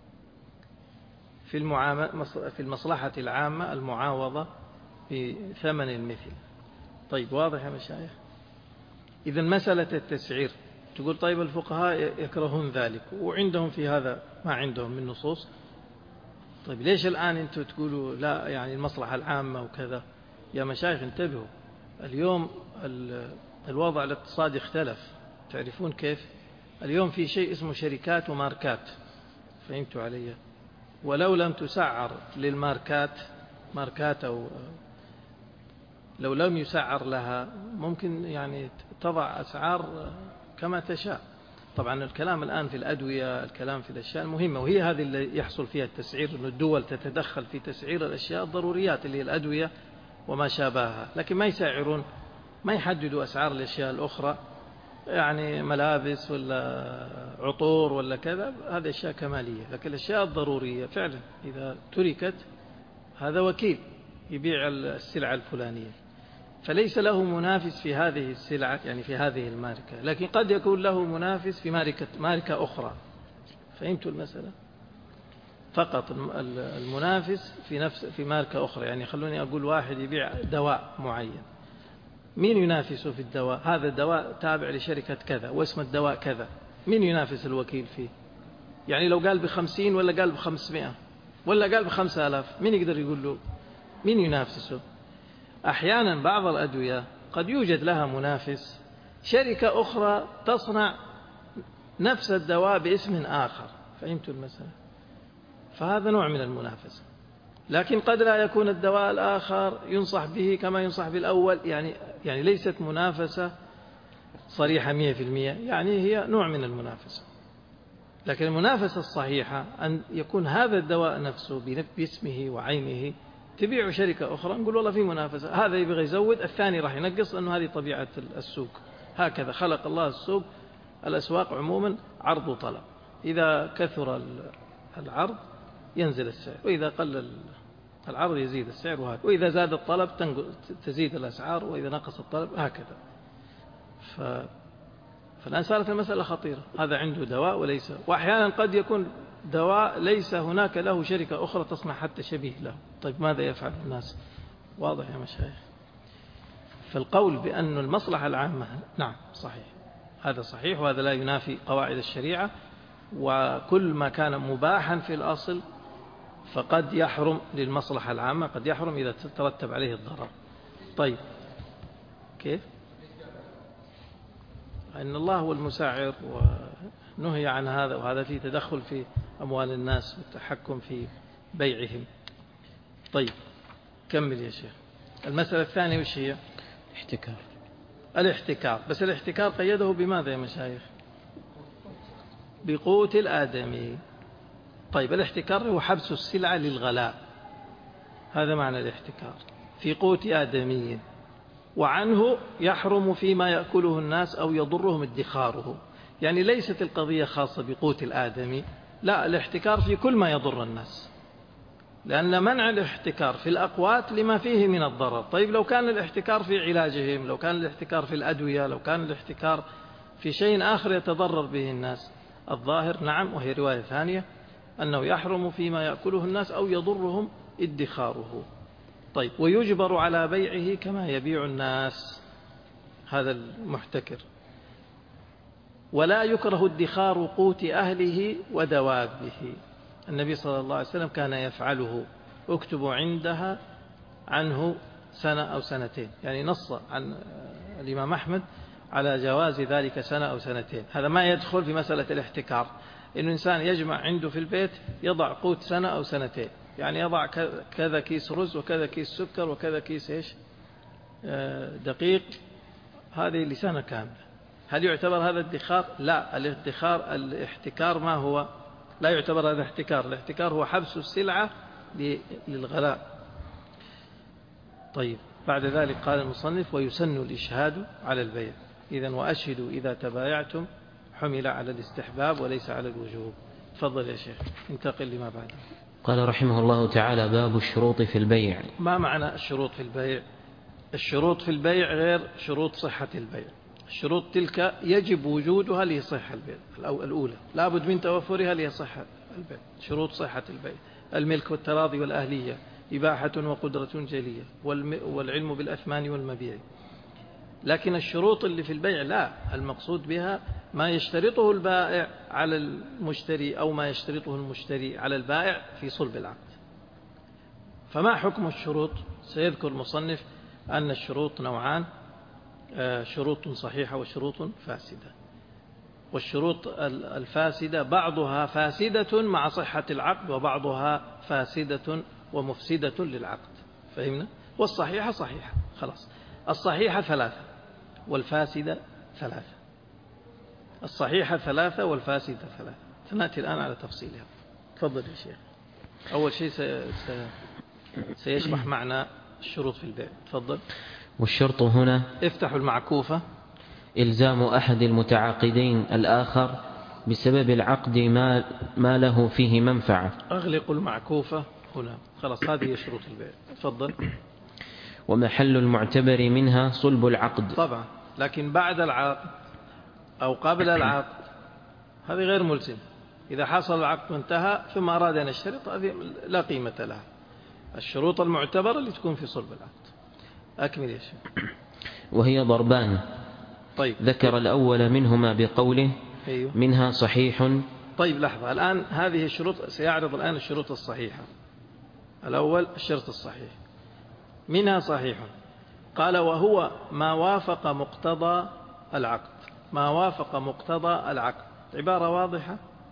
في في المصلحة العامة المعاوضة بثمن المثل. طيب واضح يا مشايخ؟ إذن مسألة التسعير تقول طيب الفقهاء يكرهون ذلك وعندهم في هذا ما عندهم من نصوص. طيب ليش الآن أنتم تقولوا لا يعني المصلحة العامة وكذا؟ يا مشايخ انتبهوا، اليوم الوضع الاقتصادي اختلف. تعرفون كيف؟ اليوم في شيء اسمه شركات وماركات. فهمتوا علي؟ ولو لم تسعر للماركات ماركات، أو لو لم يسعر لها ممكن يعني تضع أسعار كما تشاء. طبعا الكلام الآن في الأدوية، الكلام في الأشياء المهمة، وهي هذه اللي يحصل فيها التسعير، أن الدول تتدخل في تسعير الأشياء الضروريات اللي هي الأدوية وما شابهها، لكن ما يسعرون، ما يحددوا أسعار الأشياء الأخرى، يعني ملابس ولا عطور ولا كذا، هذه أشياء كمالية. لكن الأشياء الضرورية فعلا إذا تركت هذا وكيل يبيع السلعة الفلانية، فليس له منافس في هذه السلعة يعني في هذه الماركة، لكن قد يكون له منافس في ماركة, ماركة أخرى. فهمتوا المسألة؟ فقط المنافس في نفس في ماركة أخرى. يعني خلوني أقول واحد يبيع دواء معين، مين ينافسه في الدواء؟ هذا الدواء تابع لشركة كذا واسم الدواء كذا، مين ينافس الوكيل فيه؟ يعني لو قال بخمسين ولا قال بخمسمائة ولا قال بخمسة آلاف، مين يقدر يقول له؟ مين ينافسه؟ أحيانا بعض الأدوية قد يوجد لها منافس، شركة أخرى تصنع نفس الدواء باسم آخر، فهمتوا المسألة؟ فهذا نوع من المنافسة. لكن قد لا يكون الدواء الآخر ينصح به كما ينصح بالأول، يعني يعني ليست منافسة صريحة مئة في المئة، يعني هي نوع من المنافسة. لكن المنافسة الصحيحة أن يكون هذا الدواء نفسه باسمه وعينه تبيع شركة أخرى، نقول والله في منافسة، هذا يبغى يزود الثاني راح ينقص، لأنه هذه طبيعة السوق، هكذا خلق الله السوق. الأسواق عموما عرض وطلب، إذا كثر العرض ينزل السعر، وإذا قل العرض يزيد السعر، وهكذا. وإذا زاد الطلب تزيد الأسعار، وإذا نقص الطلب هكذا. ف... فالآن صارت المسألة خطيرة، هذا عنده دواء وليس، وأحيانا قد يكون دواء ليس هناك له شركة أخرى تصنع حتى شبيه له. طيب ماذا يفعل الناس؟ واضح يا مشايخ. فالقول بأن المصلحة العامة نعم صحيح، هذا صحيح، وهذا لا ينافي قواعد الشريعة. وكل ما كان مباحا في الأصل فقد يحرم للمصلحة العامة، قد يحرم إذا ترتب عليه الضرر. طيب كيف؟ إن الله هو المساعر، ونهي عن هذا، وهذا فيه تدخل في أموال الناس والتحكم في بيعهم. طيب كمل يا شيخ. المسألة الثانية وش هي؟ الاحتكار. الاحتكار، بس الاحتكار قيده بماذا يا مشايخ؟ بقوت الآدمي. طيب الاحتكار هو حبس السلعة للغلاء، هذا معنى الاحتكار في قوت آدمي، وعنه يحرم فيما يأكله الناس أو يضرهم ادخاره. يعني ليست القضية خاصة بقوت الآدمي، لا، الاحتكار في كل ما يضر الناس، لأن منع الاحتكار في الأقوات لما فيه من الضرر. طيب لو كان الاحتكار في علاجهم، لو كان الاحتكار في الأدوية، لو كان الاحتكار في شيء آخر يتضرر به الناس، الظاهر نعم، وهي رواية ثانية، أنه يحرم فيما يأكله الناس أو يضرهم ادخاره. طيب ويجبر على بيعه كما يبيع الناس، هذا المحتكر. ولا يكره ادخار قوت أهله ودوابه، النبي صلى الله عليه وسلم كان يفعله، اكتب عندها عنه سنة أو سنتين، يعني نص عن الإمام أحمد على جواز ذلك سنة أو سنتين. هذا ما يدخل في مسألة الاحتكار، إنه إنسان يجمع عنده في البيت يضع قوت سنة أو سنتين، يعني يضع كذا كيس رز وكذا كيس سكر وكذا كيس إيش دقيق، هذه لسنة كاملة. هل يعتبر هذا ادخار؟ لا، الادخار الاحتكار ما هو، لا يعتبر هذا احتكار. الاحتكار هو حبس السلعة للغلاء. طيب بعد ذلك قال المصنف: ويسن الإشهاد على البيع. إذن وأشهدوا إذا تبايعتم حمل على الاستحباب وليس على الوجوب. تفضل يا شيخ، انتقل لما بعده. قال رحمه الله تعالى: باب الشروط في البيع. ما معنى الشروط في البيع؟ الشروط في البيع غير شروط صحة البيع. الشروط تلك يجب وجودها لصحة البيع، الأولى لابد من توفرها لصحة البيع. شروط صحة البيع: الملك والتراضي والأهلية، إباحة وقدرة جلية، والعلم بالأثمان والمبيع. لكن الشروط اللي في البيع لا، المقصود بها ما يشترطه البائع على المشتري أو ما يشترطه المشتري على البائع في صلب العقد. فما حكم الشروط؟ سيذكر المصنف أن الشروط نوعان: شروط صحيحة وشروط فاسدة. والشروط الفاسدة بعضها فاسدة مع صحة العقد، وبعضها فاسدة ومفسدة للعقد، فهمنا؟ والصحيحة صحيحة، خلاص. الصحيحة ثلاثة والفاسدة ثلاثة. الصحيحة ثلاثة والفاسدة ثلاثة. سنأتي الآن على تفصيلها. تفضل يا شيخ. أول شيء سيشرح معنا الشروط في البيع. تفضل. والشرط هنا، افتحوا المعكوفة: إلزام أحد المتعاقدين الآخر بسبب العقد ما, ما له فيه منفعة. أغلقوا المعكوفة هنا، خلاص. هذه شروط البيع. تفضل. ومحل المعتبر منها صلب العقد. طبعا، لكن بعد العقد أو قبل العقد هذه غير ملزم. إذا حصل العقد وانتهى ثم أراد أن يشترط هذه لا قيمة لها. الشروط المعتبرة اللي تكون في صلب العقد. أكمل يا شيخ. وهي ضربان. طيب. ذكر الأول منهما بقوله أيوه. منها صحيح. طيب لحظة، الآن هذه الشروط سيعرض الآن الشروط الصحيحة. الأول الشرط الصحيح، منها صحيح، قال وهو ما وافق مقتضى العقد. ما وافق مقتضى العقد عبارة واضحة.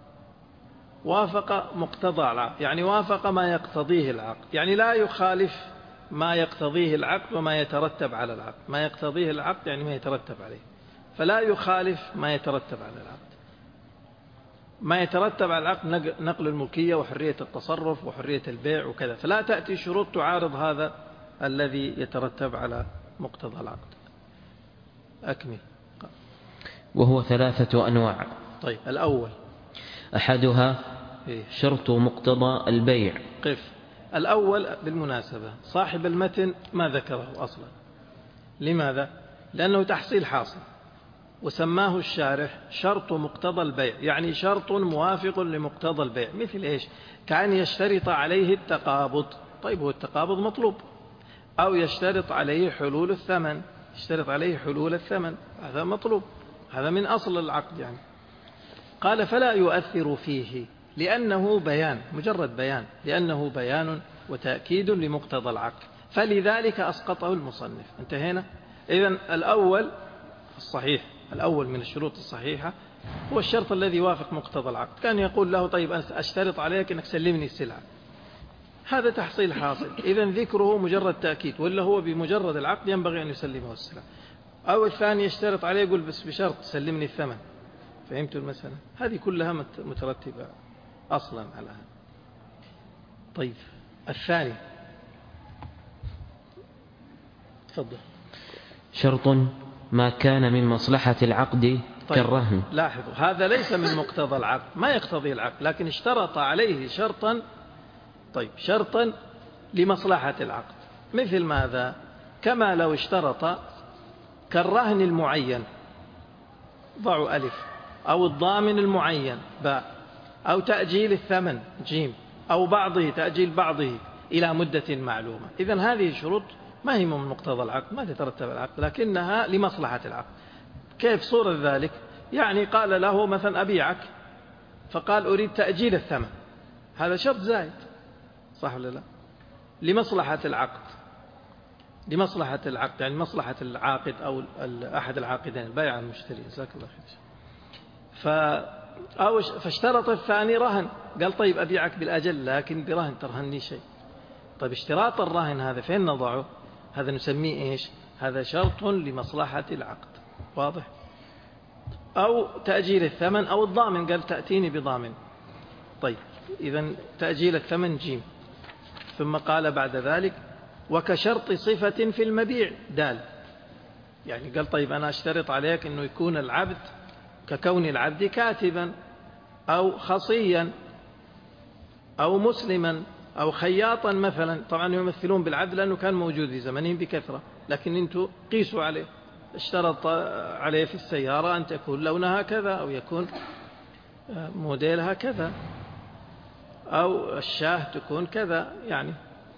وافق مقتضى العقد يعني وافق ما يقتضيه العقد، يعني لا يخالف ما يقتضيه العقد وما يترتب على العقد. ما يقتضيه العقد يعني ما يترتب عليه، فلا يخالف ما يترتب على العقد. ما يترتب على العقد نقل الملكية وحرية التصرف وحرية البيع وكذا، فلا تأتي شروط تعارض هذا الذي يترتب على مقتضى العقد. أكمل. وهو ثلاثة أنواع. طيب الأول أحدها شرط مقتضى البيع. قف. الأول بالمناسبة صاحب المتن ما ذكره أصلا. لماذا؟ لأنه تحصيل حاصل، وسماه الشارح شرط مقتضى البيع، يعني شرط موافق لمقتضى البيع. مثل إيش؟ كأن يشترط عليه التقابض. طيب هو التقابض مطلوب. أو يشترط عليه حلول الثمن. يشترط عليه حلول الثمن، هذا مطلوب، هذا من أصل العقد يعني. قال فلا يؤثر فيه لأنه بيان، مجرد بيان، لأنه بيان وتأكيد لمقتضى العقد، فلذلك أسقطه المصنف. انتهينا. إذن الأول الصحيح، الأول من الشروط الصحيحة هو الشرط الذي يوافق مقتضى العقد. كان يقول له طيب أشترط عليك أنك سلمني السلعة، هذا تحصيل حاصل، إذن ذكره مجرد تأكيد، ولا هو بمجرد العقد ينبغي أن يسلمه السلعة. أو الثاني يشترط عليه يقول بس بشرط سلمني الثمن. فهمتوا المسألة؟ هذه كلها مترتبة أصلا على هذا. طيب الثاني تفضل. شرط ما كان من مصلحة العقد. طيب. كالرهن. لاحظوا هذا ليس من مقتضى العقد، ما يقتضي العقد، لكن اشترط عليه شرطا. طيب شرطا لمصلحة العقد، مثل ماذا؟ كما لو اشترط كالرهن المعين ضعوا ألف، أو الضامن المعين باء، أو تأجيل الثمن جيم، أو بعضه تأجيل بعضه إلى مدة معلومة. إذن هذه شروط ما هي من مقتضى العقد، ما تترتب العقد، لكنها لمصلحة العقد. كيف صورة ذلك؟ يعني قال له مثلا أبيعك، فقال أريد تأجيل الثمن، هذا شرط زائد، صح ولا لا؟ لمصلحة العقد، لمصلحة العقد يعني مصلحة العاقد أو أحد العاقدين، البائع المشتري. جزاك الله خير. ف أو فاشترط الثاني رهن، قال طيب أبيعك بالأجل لكن برهن ترهني شيء. طيب اشتراط الرهن هذا فين نضعه؟ هذا نسميه إيش؟ هذا شرط لمصلحة العقد، واضح؟ أو تأجيل الثمن، أو الضامن قال تأتيني بضامن. طيب إذن تأجيل الثمن جيم. ثم قال بعد ذلك وكشرط صفة في المبيع دال، يعني قال طيب أنا أشترط عليك أنه يكون العبد ككون العبد كاتبا أو خصيا أو مسلما أو خياطا مثلا. طبعا يمثلون بالعبد لأنه كان موجود في زمنهم بكثرة، لكن أنتم قيسوا عليه. اشترط عليه في السيارة أن تكون لونها كذا، أو يكون موديلها كذا، أو الشاه تكون كذا يعني.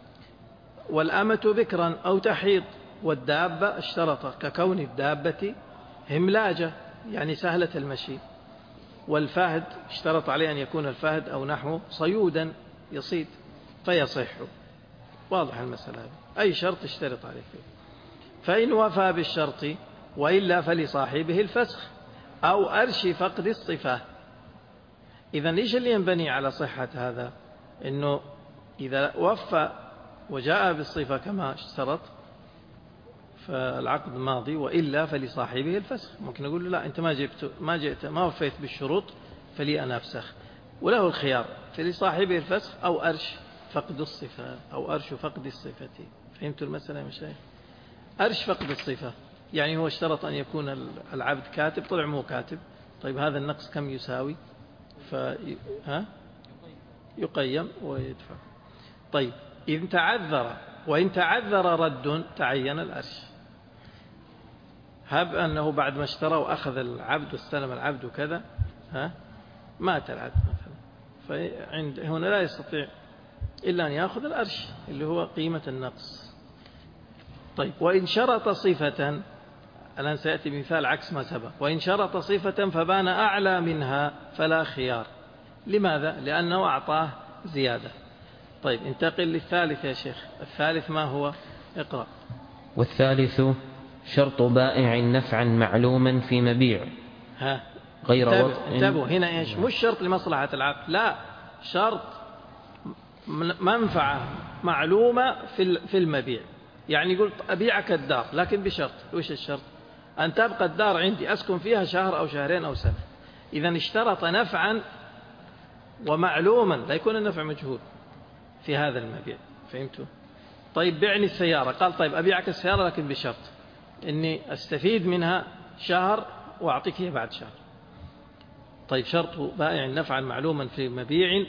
والأمة ذكرا أو تحيض. والدابة اشترط ككون الدابة هملاجة يعني سهلة المشي. والفهد اشترط عليه أن يكون الفهد أو نحو صيودا يصيد فيصح. واضح المسألة هذه، أي شرط اشترط عليه فيه. فإن وفى بالشرط وإلا فلصاحبه الفسخ أو أرش فقد الصفة. إذن إيش اللي ينبني على صحة هذا؟ إنه إذا وفى وجاء بالصفة كما اشترط فالعقد ماضي، وإلا فلصاحبه الفسخ. ممكن أقول له لا أنت ما جبت ما جئت ما وفيت بالشروط فلي أنا أفسخ، وله الخيار فلصاحبه الفسخ أو أرش فقد الصفة أو أرش فقد الصفة. فهمتوا المسألة يا مشايخ؟ أرش فقد الصفة يعني هو اشترط أن يكون العبد كاتب، طلع مو كاتب. طيب هذا النقص كم يساوي؟ ف ها يقيم ويدفع. طيب إن تعذر، وإن تعذر رد تعين الأرش. هب أنه بعد ما اشترى وأخذ العبد واستلم العبد وكذا، ها مات العبد مثلا، فعند هنا لا يستطيع إلا أن يأخذ الأرش اللي هو قيمة النقص. طيب وإن شرط صفة، الآن سيأتي بمثال عكس ما سبق، وإن شرط صفة فبان أعلى منها فلا خيار. لماذا؟ لأنه أعطاه زيادة. طيب انتقل للثالث يا شيخ. الثالث ما هو؟ اقرأ. والثالث شرط بائع نفعا معلوما في مبيع ها غير انتبه. وطء. انتبهوا هنا إيش؟ مش شرط لمصلحة العقد، لا، شرط منفعة معلومة في المبيع. يعني قلت أبيعك الدار لكن بشرط. وش الشرط؟ أن تبقى الدار عندي أسكن فيها شهر أو شهرين أو سنة. إذن اشترط نفعا ومعلوما، لا يكون النفع مجهول في هذا المبيع. فهمتوا؟ طيب بعني السيارة، قال طيب أبيعك السيارة لكن بشرط إني أستفيد منها شهر وأعطيك هي بعد شهر. طيب شرط بائع نفعا معلوما في مبيع،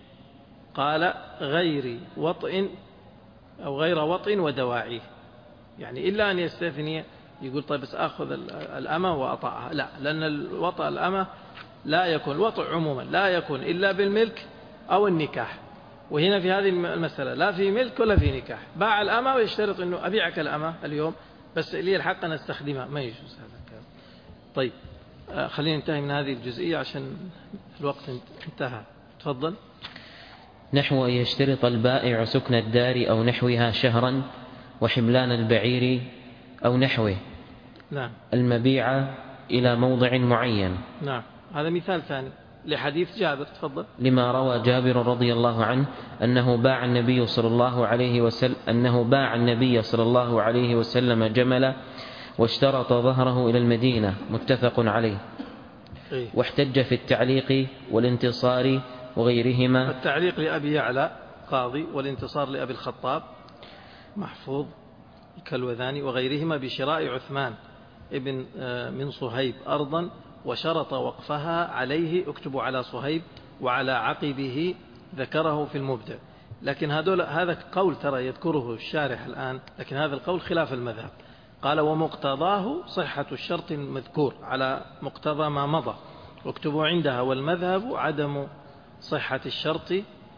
قال غير وطئ أو غير وطئ ودواعيه. يعني إلا أن يستثني، يقول طيب بس أخذ الأمة وأطأها، لا، لأن الوطأ الأمة لا يكون، الوطئ عموما لا يكون إلا بالملك أو النكاح. وهنا في هذه المسألة لا في ملك ولا في نكاح. باع الأمة ويشترط أنه أبيعك الأمة اليوم بس لي الحق أن أستخدمها، ما يجوز هذا الكلام. طيب خلينا ننتهي من هذه الجزئية عشان الوقت انتهى. تفضل. نحو أن يشترط البائع سكن الدار أو نحوها شهرا وحملان البعير أو نحوه. نعم. المبيع إلى موضع معين. نعم، هذا مثال ثاني لحديث جابر. تفضل. لما روى جابر رضي الله عنه أنه باع النبي صلى الله عليه وسلم أنه باع النبي صلى الله عليه وسلم جملا واشترط ظهره إلى المدينة، متفق عليه. إيه؟ واحتج في التعليق والانتصار وغيرهما. التعليق لأبي يعلى قاضي، والانتصار لأبي الخطاب محفوظ الكلوذاني وغيرهما بشراء عثمان ابن من صهيب أرضا وشرط وقفها عليه، اكتبوا على صهيب وعلى عقبه، ذكره في المبدع. لكن هذا قول ترى يذكره الشارح الآن، لكن هذا القول خلاف المذهب. قال ومقتضاه صحة الشرط المذكور على مقتضى ما مضى، واكتبوا عندها والمذهب عدم صحة الشرط،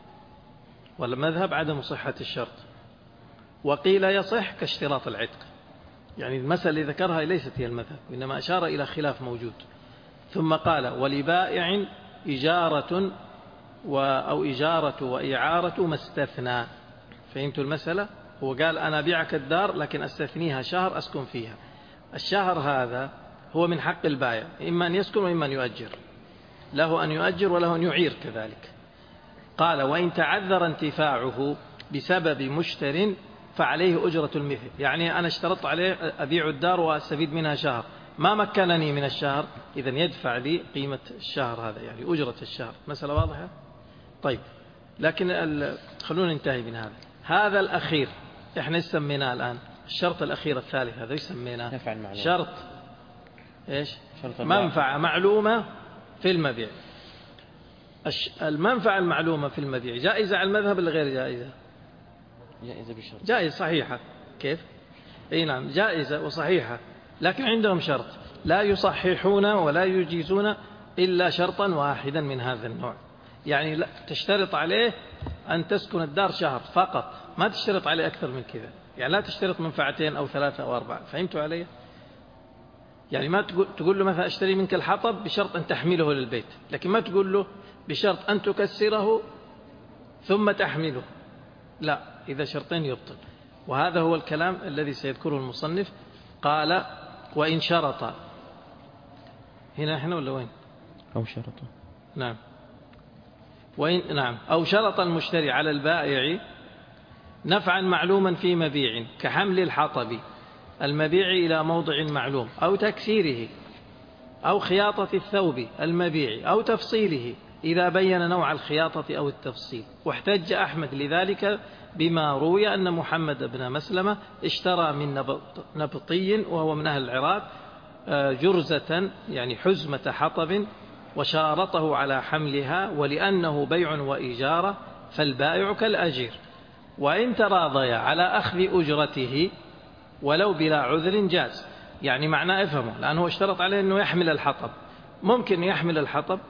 والمذهب عدم صحة الشرط. وقيل يصح كاشتراط العتق. يعني المسألة اللي ذكرها ليست هي المذهب، إنما أشار إلى خلاف موجود. ثم قال ولبائع إجارة أو إجارة وإعارة ما استثنى. فهمتوا المسألة؟ هو قال أنا أبيعك الدار لكن أستثنيها شهر أسكن فيها. الشهر هذا هو من حق البائع، إما أن يسكن وإما أن يؤجر، له أن يؤجر وله أن يعير كذلك. قال وإن تعذر انتفاعه بسبب مشتر فعليه أجرة المثل. يعني أنا اشترطت عليه أبيع الدار وأستفيد منها شهر، ما مكنني من الشهر، إذن يدفع لي قيمة الشهر هذا، يعني أجرة الشهر. مسألة واضحة؟ طيب، لكن خلونا ننتهي من هذا. هذا الأخير إحنا سميناه الآن الشرط الأخير الثالث، هذا يسميناه شرط إيش؟ شرط منفعة معلومة في المبيع. المنفعة المعلومة في المبيع جائزة على المذهب ولا غير جائزة؟ جائزة بشرط. جائزة صحيحة. كيف؟ أي نعم، جائزة وصحيحة، لكن عندهم شرط لا يصححون ولا يجيزون إلا شرطا واحدا من هذا النوع. يعني لا تشترط عليه أن تسكن الدار شهر فقط، ما تشترط عليه أكثر من كذا. يعني لا تشترط منفعتين أو ثلاثة أو أربعة. فهمتوا علي؟ يعني ما تقول له مثلا اشتري منك الحطب بشرط أن تحمله للبيت، لكن ما تقول له بشرط أن تكسره ثم تحمله، لا، إذا شرطين يبطل. وهذا هو الكلام الذي سيذكره المصنف. قال وإن شرط، هنا احنا ولا وين؟ أو شرط. نعم. وإن نعم أو شرط المشتري على البائع نفعا معلوما في مبيع كحمل الحطب المبيع إلى موضع معلوم، أو تكسيره، أو خياطة الثوب المبيع، أو تفصيله إذا بين نوع الخياطة أو التفصيل. واحتج أحمد لذلك بما روي أن محمد بن مسلمة اشترى من نبطي وهو من أهل العراق جرزة، يعني حزمة حطب، وشارطه على حملها، ولأنه بيع وإجارة فالبائع كالأجير، وإن تراضيا على أخذ أجرته ولو بلا عذر جاز. يعني معناه افهمه، لأنه اشترط عليه أنه يحمل الحطب، ممكن يحمل الحطب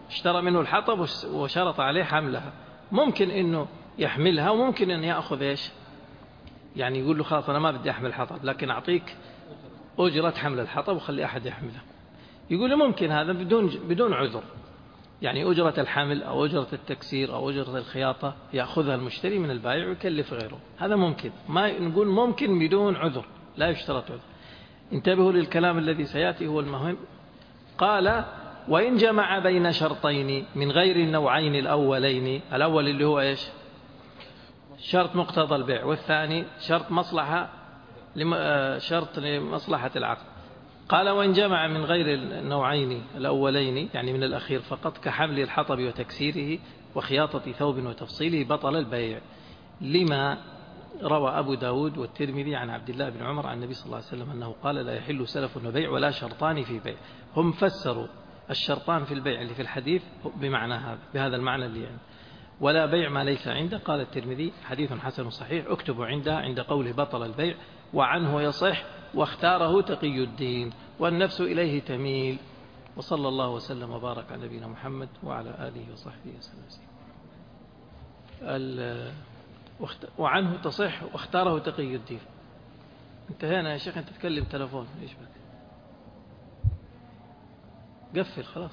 اشترى منه الحطب وشرط عليه حملها، ممكن إنه يحملها وممكن أن يأخذ إيش، يعني يقول له خلاص أنا ما بدي أحمل حطب لكن أعطيك أجرة حمل الحطب وخلي أحد يحمله. يقول له ممكن هذا بدون بدون عذر، يعني أجرة الحمل أو أجرة التكسير أو أجرة الخياطة يأخذها المشتري من البائع ويكلف غيره، هذا ممكن. ما نقول ممكن بدون عذر، لا يشترط عذر. انتبهوا للكلام الذي سيأتي هو المهم. قال وإن جمع بين شرطين من غير النوعين الأولين، الأول اللي هو إيش، شرط مقتضى البيع، والثاني شرط مصلحة شرط لمصلحة العقد. قال وإن جمع من غير النوعين الأولين يعني من الأخير فقط كحمل الحطب وتكسيره وخياطة ثوب وتفصيله بطل البيع، لما روى أبو داود والترمذي عن عبد الله بن عمر عن النبي صلى الله عليه وسلم أنه قال لا يحل سلف وبيع ولا شرطان في بيع. هم فسروا الشرطان في البيع اللي في الحديث بمعنى هذا، بهذا المعنى اللي يعني ولا بيع ما ليس عنده. قال الترمذي حديث حسن صحيح، اكتبوا عنده عند قوله بطل البيع وعنه يصح، واختاره تقي الدين والنفس إليه تميل. وصلى الله وسلم وبارك على نبينا محمد وعلى آله وصحبه وسلم. وعنه تصح واختاره تقي الدين. انتهينا يا شيخ، انت تتكلم تلفون ايش بك؟ قفل خلاص.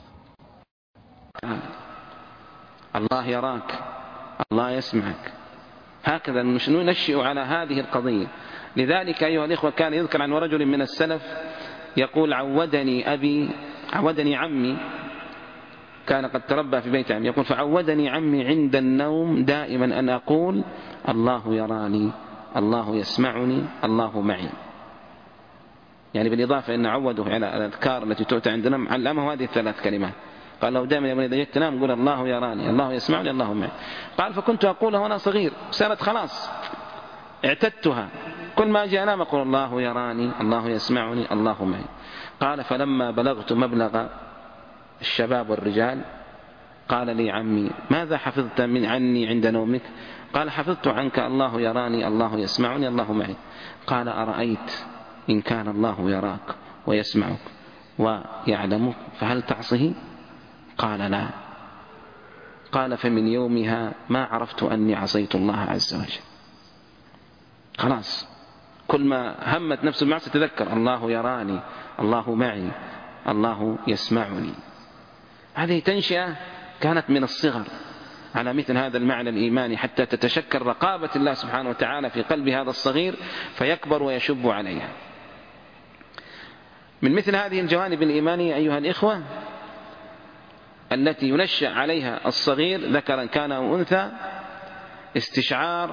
الله يراك، الله يسمعك، هكذا ننشئ على هذه القضية. لذلك أيها الإخوة كان يذكر عن رجل من السلف يقول عودني أبي عودني عمي، كان قد تربى في بيت عمي، يقول فعودني عمي عند النوم دائما أن أقول الله يراني، الله يسمعني، الله معي. يعني بالإضافة أن عوده على الأذكار التي تؤتى عندنا علمه هذه الثلاث كلمات. قال له دائما يا بني إذا جيت تنام قول الله يراني، الله يسمعني، الله معي. قال فكنت أقولها وأنا صغير، صارت خلاص اعتدتها، كل ما أجي أنام أقول الله يراني، الله يسمعني، الله معي. قال فلما بلغت مبلغ الشباب والرجال قال لي عمي ماذا حفظت من عني عند نومك؟ قال حفظت عنك الله يراني، الله يسمعني، الله معي. قال أرأيت إن كان الله يراك ويسمعك ويعلمك فهل تعصيه؟ قال لا. قال فمن يومها ما عرفت أني عصيت الله عز وجل. خلاص كل ما همت نفس المعصية تذكر الله يراني، الله معي، الله يسمعني. هذه تنشئة كانت من الصغر على مثل هذا المعنى الإيماني حتى تتشكل رقابة الله سبحانه وتعالى في قلب هذا الصغير فيكبر ويشب عليها. من مثل هذه الجوانب الإيمانية أيها الإخوة التي ينشأ عليها الصغير ذكرا كان أو أنثى استشعار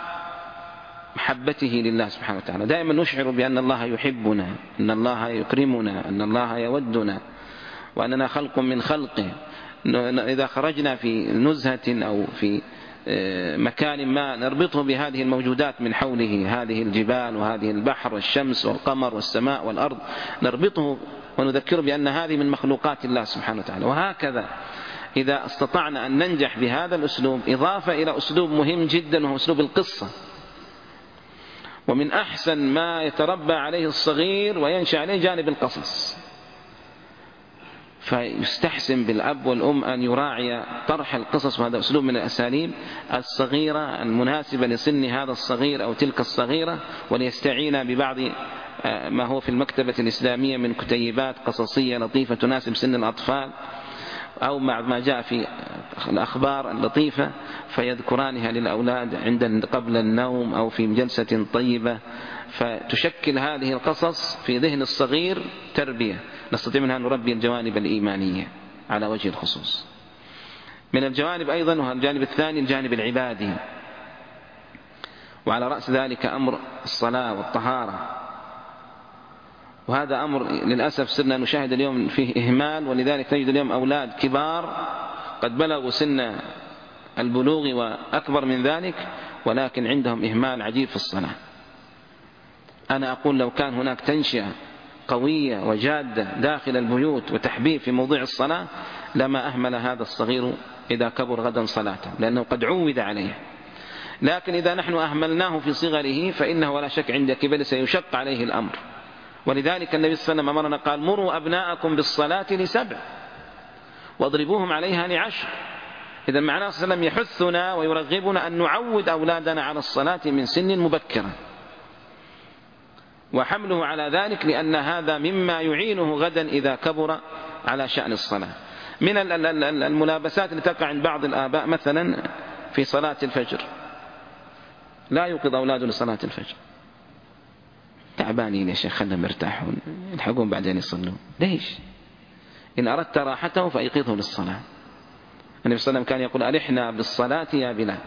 محبته لله سبحانه وتعالى. دائما نشعر بأن الله يحبنا، أن الله يكرمنا، أن الله يودنا، وأننا خلق من خلقه. إذا خرجنا في نزهة أو في مكان ما نربطه بهذه الموجودات من حوله، هذه الجبال وهذه البحر والشمس والقمر والسماء والأرض، نربطه ونذكره بأن هذه من مخلوقات الله سبحانه وتعالى. وهكذا إذا استطعنا أن ننجح بهذا الأسلوب، إضافة إلى أسلوب مهم جدا وهو أسلوب القصة، ومن أحسن ما يتربى عليه الصغير وينشأ عليه جانب القصص، فيستحسن بالأب والأم أن يراعي طرح القصص، وهذا أسلوب من الأساليب الصغيرة المناسبة لسن هذا الصغير أو تلك الصغيرة، وليستعين ببعض ما هو في المكتبة الإسلامية من كتيبات قصصية لطيفة تناسب سن الأطفال، أو مع ما جاء في الأخبار اللطيفة فيذكرانها للأولاد عند قبل النوم أو في جلسة طيبة، فتشكل هذه القصص في ذهن الصغير تربية نستطيع منها أن نربي الجوانب الإيمانية على وجه الخصوص. من الجوانب أيضا وهو الجانب الثاني الجانب العبادي، وعلى رأس ذلك أمر الصلاة والطهارة، وهذا أمر للأسف صرنا نشاهد اليوم فيه إهمال، ولذلك تجد اليوم أولاد كبار قد بلغوا سن البلوغ وأكبر من ذلك ولكن عندهم إهمال عجيب في الصلاة. أنا أقول لو كان هناك تنشئة قوية وجادة داخل البيوت وتحبيب في موضوع الصلاة لما أهمل هذا الصغير إذا كبر غدا صلاته، لأنه قد عود عليه. لكن إذا نحن أهملناه في صغره فإنه ولا شك عند كبر سيشق عليه الأمر. ولذلك النبي صلى الله عليه وسلم أمرنا قال مروا أبناءكم بالصلاة لسبع، واضربوهم عليها لعشر. إذا معناه صلى الله عليه وسلم يحثنا ويرغبنا أن نعود أولادنا على الصلاة من سن مبكرة، وحمله على ذلك لأن هذا مما يعينه غدا إذا كبر على شأن الصلاة. من الملابسات اللي تقع عند بعض الآباء مثلا في صلاة الفجر، لا يوقظ أولاده لصلاة الفجر، تعبانين يا شيخ خلهم يرتاحون يلحقون بعدين يصلون. ليش؟ إن أردت راحته فأيقظه للصلاة. النبي صلى الله عليه وسلم كان يقول ألحنا بالصلاة يا بلال،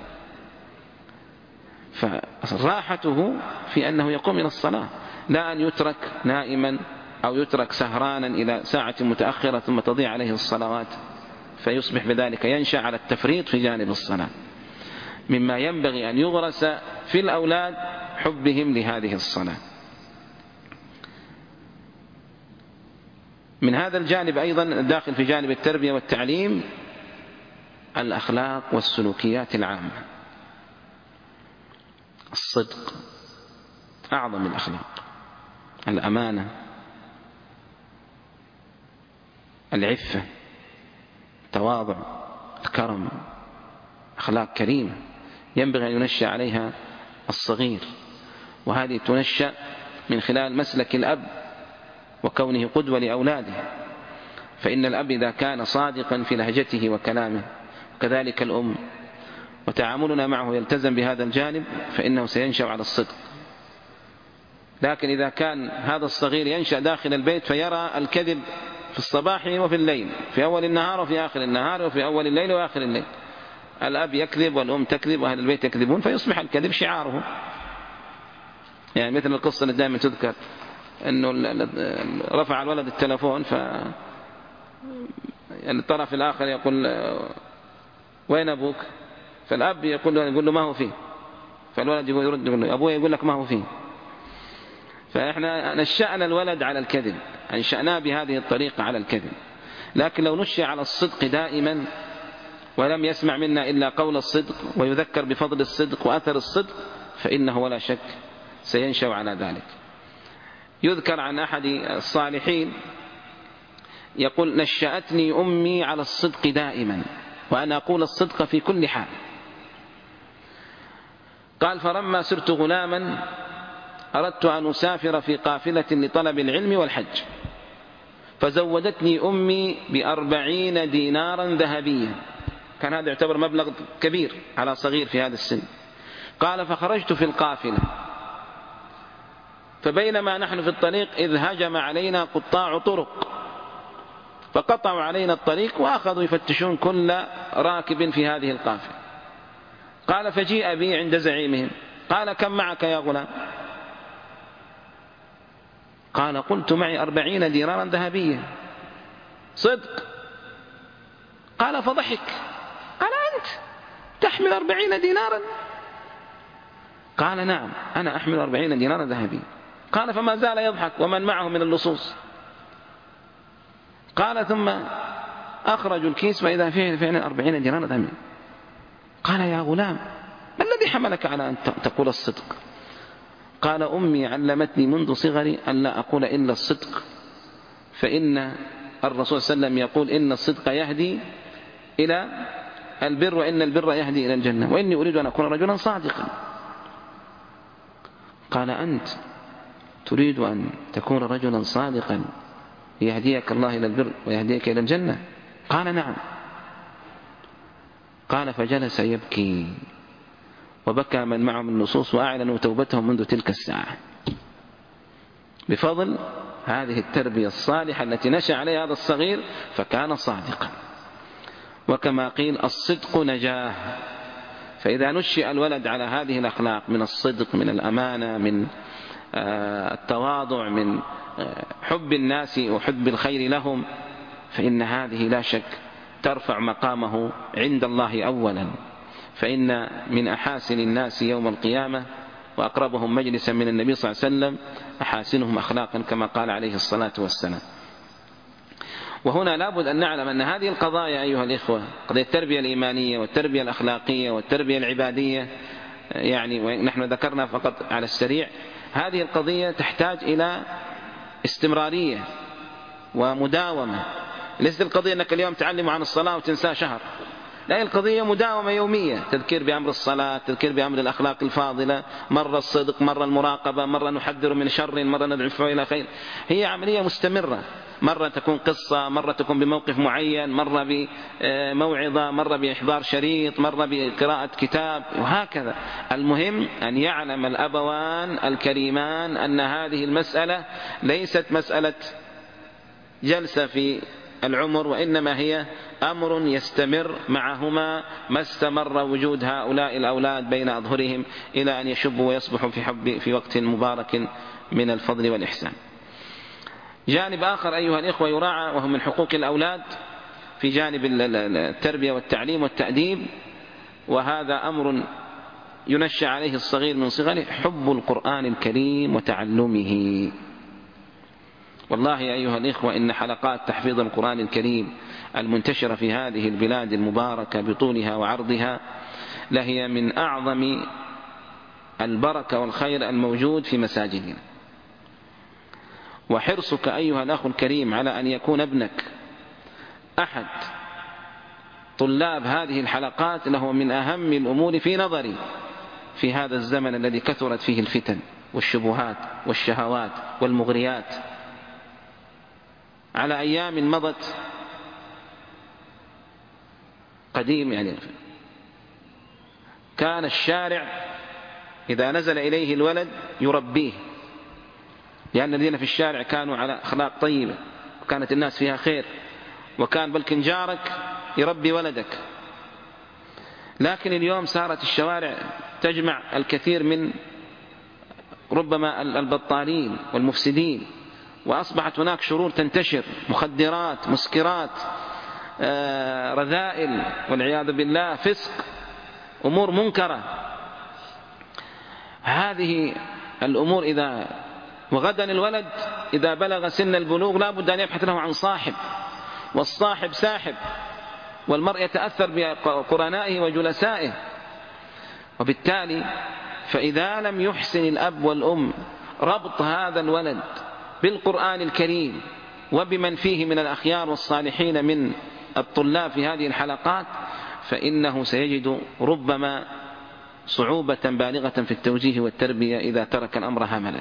فراحته في أنه يقوم إلى الصلاة، لا أن يترك نائما أو يترك سهرانا إلى ساعة متأخرة ثم تضيع عليه الصلوات فيصبح بذلك ينشأ على التفريط في جانب الصلاة. مما ينبغي أن يغرس في الأولاد حبهم لهذه الصلاة. من هذا الجانب أيضا داخل في جانب التربية والتعليم الأخلاق والسلوكيات العامة. الصدق أعظم الأخلاق، الأمانة، العفة، التواضع، الكرم، أخلاق كريمة ينبغي أن ينشأ عليها الصغير، وهذه تنشأ من خلال مسلك الأب وكونه قدوة لأولاده. فإن الأب إذا كان صادقا في لهجته وكلامه، كذلك الأم، وتعاملنا معه يلتزم بهذا الجانب فإنه سينشأ على الصدق. لكن إذا كان هذا الصغير ينشأ داخل البيت فيرى الكذب في الصباح وفي الليل، في أول النهار وفي آخر النهار وفي أول الليل وآخر الليل، الأب يكذب والأم تكذب وأهل البيت يكذبون، فيصبح الكذب شعاره. يعني مثل القصة اللي دائما تذكر أنه رفع الولد التلفون ف يعني الطرف الآخر يقول وين أبوك؟ فالأب يقول له, يقول له ما هو فيه، فالولد يقول يرد يقول له أبوه يقول لك ما هو فيه. فإحنا نشأنا الولد على الكذب، أنشأناه بهذه الطريقة على الكذب. لكن لو نشأ على الصدق دائما ولم يسمع منا إلا قول الصدق ويذكر بفضل الصدق وأثر الصدق فإنه ولا شك سينشأ على ذلك. يذكر عن أحد الصالحين يقول نشأتني أمي على الصدق دائما وأنا أقول الصدق في كل حال. قال فلما صرت غلاما أردت أن أسافر في قافلة لطلب العلم والحج، فزودتني أمي بأربعين دينارا ذهبيا، كان هذا يعتبر مبلغ كبير على صغير في هذا السن. قال فخرجت في القافلة فبينما نحن في الطريق إذ هجم علينا قطاع طرق فقطعوا علينا الطريق وأخذوا يفتشون كل راكب في هذه القافلة. قال فجيء بي عند زعيمهم قال كم معك يا غلام؟ قال قلت معي أربعين دينارا ذهبية صدق. قال فضحك قال أنت تحمل أربعين دينارا؟ قال نعم أنا أحمل أربعين دينارا ذهبية. قال فما زال يضحك ومن معه من اللصوص. قال ثم أخرجوا الكيس فإذا فيه فعلا أربعين دينارا ذهبية. قال يا غلام ما الذي حملك على أن تقول الصدق؟ قال أمي علمتني منذ صغري أن لا أقول إلا الصدق، فإن الرسول صلى الله عليه وسلم يقول إن الصدق يهدي إلى البر وإن البر يهدي إلى الجنة وإني أريد أن أكون رجلا صادقا. قال أنت تريد أن تكون رجلا صادقا يهديك الله إلى البر ويهديك إلى الجنة؟ قال نعم. قال فجلس يبكي وبكى من معهم النصوص وأعلنوا توبتهم منذ تلك الساعة بفضل هذه التربية الصالحة التي نشأ عليها هذا الصغير فكان صادقا. وكما قيل الصدق نجاه. فإذا نشئ الولد على هذه الأخلاق من الصدق، من الأمانة، من التواضع، من حب الناس وحب الخير لهم، فإن هذه لا شك ترفع مقامه عند الله أولا. فإن من أحاسن الناس يوم القيامة وأقربهم مجلسا من النبي صلى الله عليه وسلم أحاسنهم أخلاقا كما قال عليه الصلاة والسلام. وهنا لابد أن نعلم أن هذه القضايا أيها الإخوة، قضية التربية الإيمانية والتربية الأخلاقية والتربية العبادية، يعني ونحن ذكرنا فقط على السريع، هذه القضية تحتاج إلى استمرارية ومداومة. ليست القضية أنك اليوم تعلم عن الصلاة وتنسى شهر، لا، القضية مداومة يومية، تذكير بأمر الصلاة، تذكير بأمر الأخلاق الفاضلة، مرة الصدق، مرة المراقبة، مرة نحذر من شر، مرة ندعو إلى خير. هي عملية مستمرة، مرة تكون قصة، مرة تكون بموقف معين، مرة بموعظة، مرة بإحضار شريط، مرة بقراءة كتاب، وهكذا. المهم أن يعلم الأبوان الكريمان أن هذه المسألة ليست مسألة جلسة في العمر، وإنما هي أمر يستمر معهما ما استمر وجود هؤلاء الأولاد بين أظهرهم إلى أن يشبوا ويصبحوا في حب في وقت مبارك من الفضل والإحسان. جانب آخر أيها الإخوة يراعى وهو من حقوق الأولاد في جانب التربية والتعليم والتأديب، وهذا أمر ينشأ عليه الصغير من صغره، حب القرآن الكريم وتعلمه. والله أيها الإخوة إن حلقات تحفيظ القرآن الكريم المنتشرة في هذه البلاد المباركة بطولها وعرضها لهي من أعظم البركة والخير الموجود في مساجدنا. وحرصك أيها الأخ الكريم على أن يكون ابنك أحد طلاب هذه الحلقات له من أهم الأمور في نظري في هذا الزمن الذي كثرت فيه الفتن والشبهات والشهوات والمغريات. على أيام مضت قديم يعني كان الشارع إذا نزل إليه الولد يربيه، لأن الذين في الشارع كانوا على أخلاق طيبة وكانت الناس فيها خير، وكان بل جارك يربي ولدك. لكن اليوم صارت الشوارع تجمع الكثير من ربما البطالين والمفسدين، وأصبحت هناك شرور تنتشر، مخدرات، مسكرات، آه، رذائل والعياذ بالله، فسق، أمور منكرة. هذه الأمور إذا وغدا الولد إذا بلغ سن البلوغ لا بد أن يبحث له عن صاحب، والصاحب ساحب، والمرء يتأثر بقرنائه وجلسائه. وبالتالي فإذا لم يحسن الأب والأم ربط هذا الولد بالقرآن الكريم وبمن فيه من الأخيار والصالحين من الطلاب في هذه الحلقات، فإنه سيجد ربما صعوبة بالغة في التوجيه والتربية إذا ترك الأمر هملا.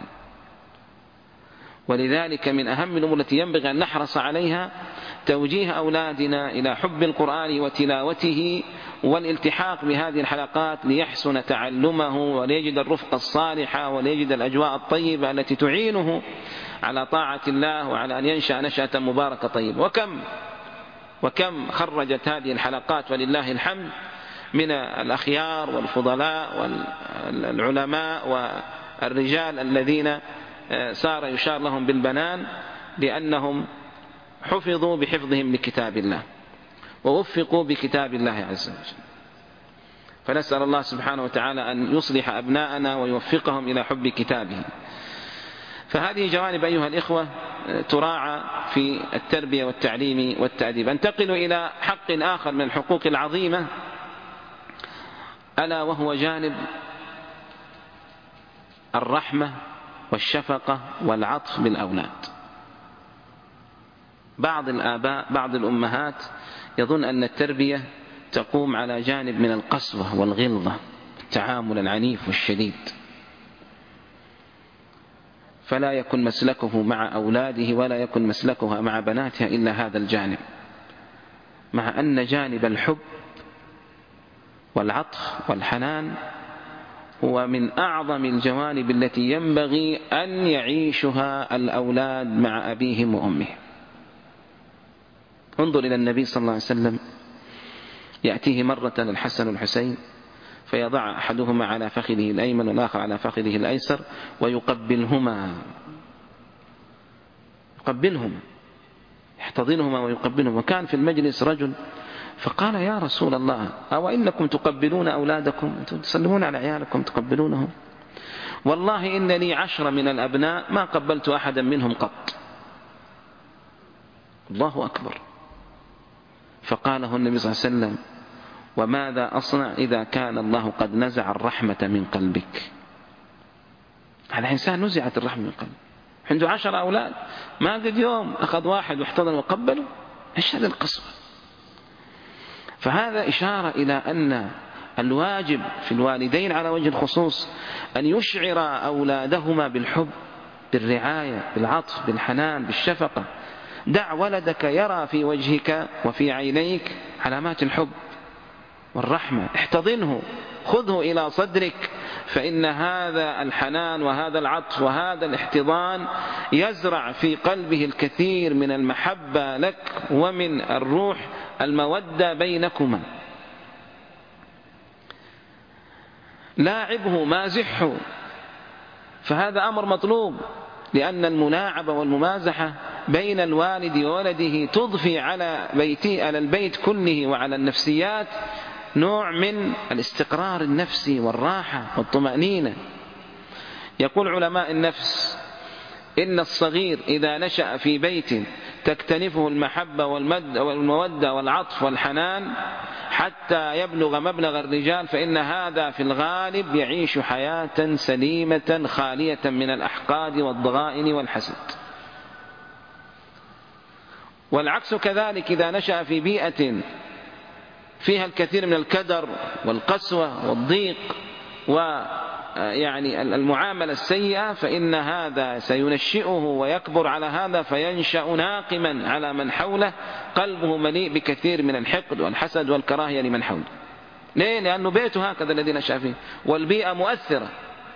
ولذلك من أهم الأمور التي ينبغي أن نحرص عليها توجيه أولادنا إلى حب القرآن وتلاوته والالتحاق بهذه الحلقات ليحسن تعلمه وليجد الرفقة الصالحة وليجد الأجواء الطيبة التي تعينه على طاعة الله وعلى أن ينشأ نشأة مباركة طيبة. وكم وكم خرجت هذه الحلقات ولله الحمد من الأخيار والفضلاء والعلماء والرجال الذين صار يشار لهم بالبنان لأنهم حفظوا بحفظهم لكتاب الله ووفقوا بكتاب الله عز وجل. فنسأل الله سبحانه وتعالى أن يصلح أبناءنا ويوفقهم إلى حب كتابه. فهذه جوانب أيها الإخوة تراعى في التربية والتعليم والتأديب. انتقل إلى حق آخر من الحقوق العظيمة، ألا وهو جانب الرحمة والشفقة والعطف بالأولاد. بعض الآباء بعض الأمهات يظن أن التربية تقوم على جانب من القسوة والغلظة، التعامل العنيف والشديد، فلا يكن مسلكه مع أولاده ولا يكن مسلكها مع بناتها إلا هذا الجانب، مع أن جانب الحب والعطف والحنان هو من أعظم الجوانب التي ينبغي أن يعيشها الأولاد مع أبيهم وأمهم. انظر إلى النبي صلى الله عليه وسلم، يأتيه مرة الحسن والحسين فيضع أحدهما على فخذه الأيمن والآخر على فخذه الأيسر ويقبلهما يقبلهما يحتضنهما ويقبلهما. وكان في المجلس رجل فقال: يا رسول الله، أو إنكم تقبلون أولادكم، تسلمون على عيالكم تقبلونهم؟ والله إن لي عشرة من الأبناء ما قبلت أحدا منهم قط. الله أكبر. فقاله النبي صلى الله عليه وسلم: وماذا أصنع إذا كان الله قد نزع الرحمة من قلبك؟ على إنسان نزعت الرحمة من قلبه، عنده عشر أولاد ما قد يوم أخذ واحد واحتضن وقبله، إيش هذه القسوة؟ فهذا إشارة إلى أن الواجب في الوالدين على وجه الخصوص أن يشعر أولادهما بالحب، بالرعاية، بالعطف، بالحنان، بالشفقة. دع ولدك يرى في وجهك وفي عينيك علامات الحب والرحمة، احتضنه، خذه إلى صدرك، فإن هذا الحنان وهذا العطف وهذا الاحتضان يزرع في قلبه الكثير من المحبة لك ومن الروح المودة بينكما. لاعبه، مازحه، فهذا أمر مطلوب، لأن الملاعبة والممازحة بين الوالد وولده تضفي على بيته، على البيت كله وعلى النفسيات نوع من الاستقرار النفسي والراحة والطمأنينة. يقول علماء النفس إن الصغير إذا نشأ في بيت تكتنفه المحبة والمودة والعطف والحنان حتى يبلغ مبلغ الرجال، فإن هذا في الغالب يعيش حياة سليمة خالية من الأحقاد والضغائن والحسد. والعكس كذلك، إذا نشأ في بيئة فيها الكثير من الكدر والقسوة والضيق ويعني المعاملة السيئة، فإن هذا سينشئه ويكبر على هذا، فينشأ ناقما على من حوله، قلبه مليء بكثير من الحقد والحسد والكراهية لمن حوله. ليه؟ لأنه بيته هكذا الذي نشأ فيه. والبيئة مؤثرة،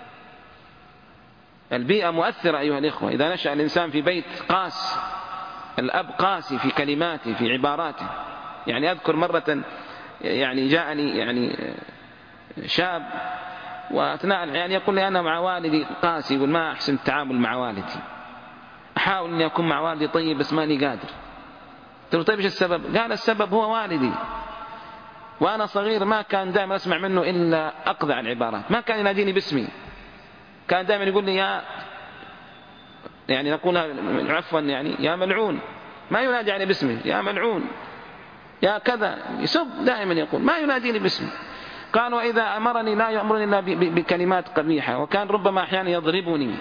البيئة مؤثرة أيها الإخوة. إذا نشأ الإنسان في بيت قاس، الأب قاسي في كلماته في عباراته. يعني أذكر مرة يعني جاءني يعني شاب وأثناء يعني يقول لي أنا مع والدي قاسي، يقول ما أحسن التعامل مع والدي، أحاول أن أكون مع والدي طيب بس ماني قادر. قلت له طيب إيش السبب؟ قال السبب هو والدي، وأنا صغير ما كان دائما أسمع منه إلا أقذع العبارات، ما كان يناديني باسمي، كان دائما يقول لي يا يعني نقول عفوا يعني يا ملعون، ما ينادي يعني باسمي، يا ملعون يا كذا، يسب دائما، يقول ما يناديني باسمي. قال وإذا أمرني لا يأمرني إلا بكلمات قبيحة، وكان ربما أحيانا يضربني.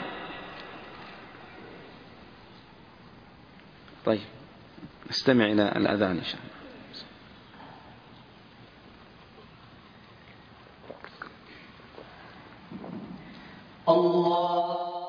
طيب نستمع إلى الأذان إن شاء الله. الله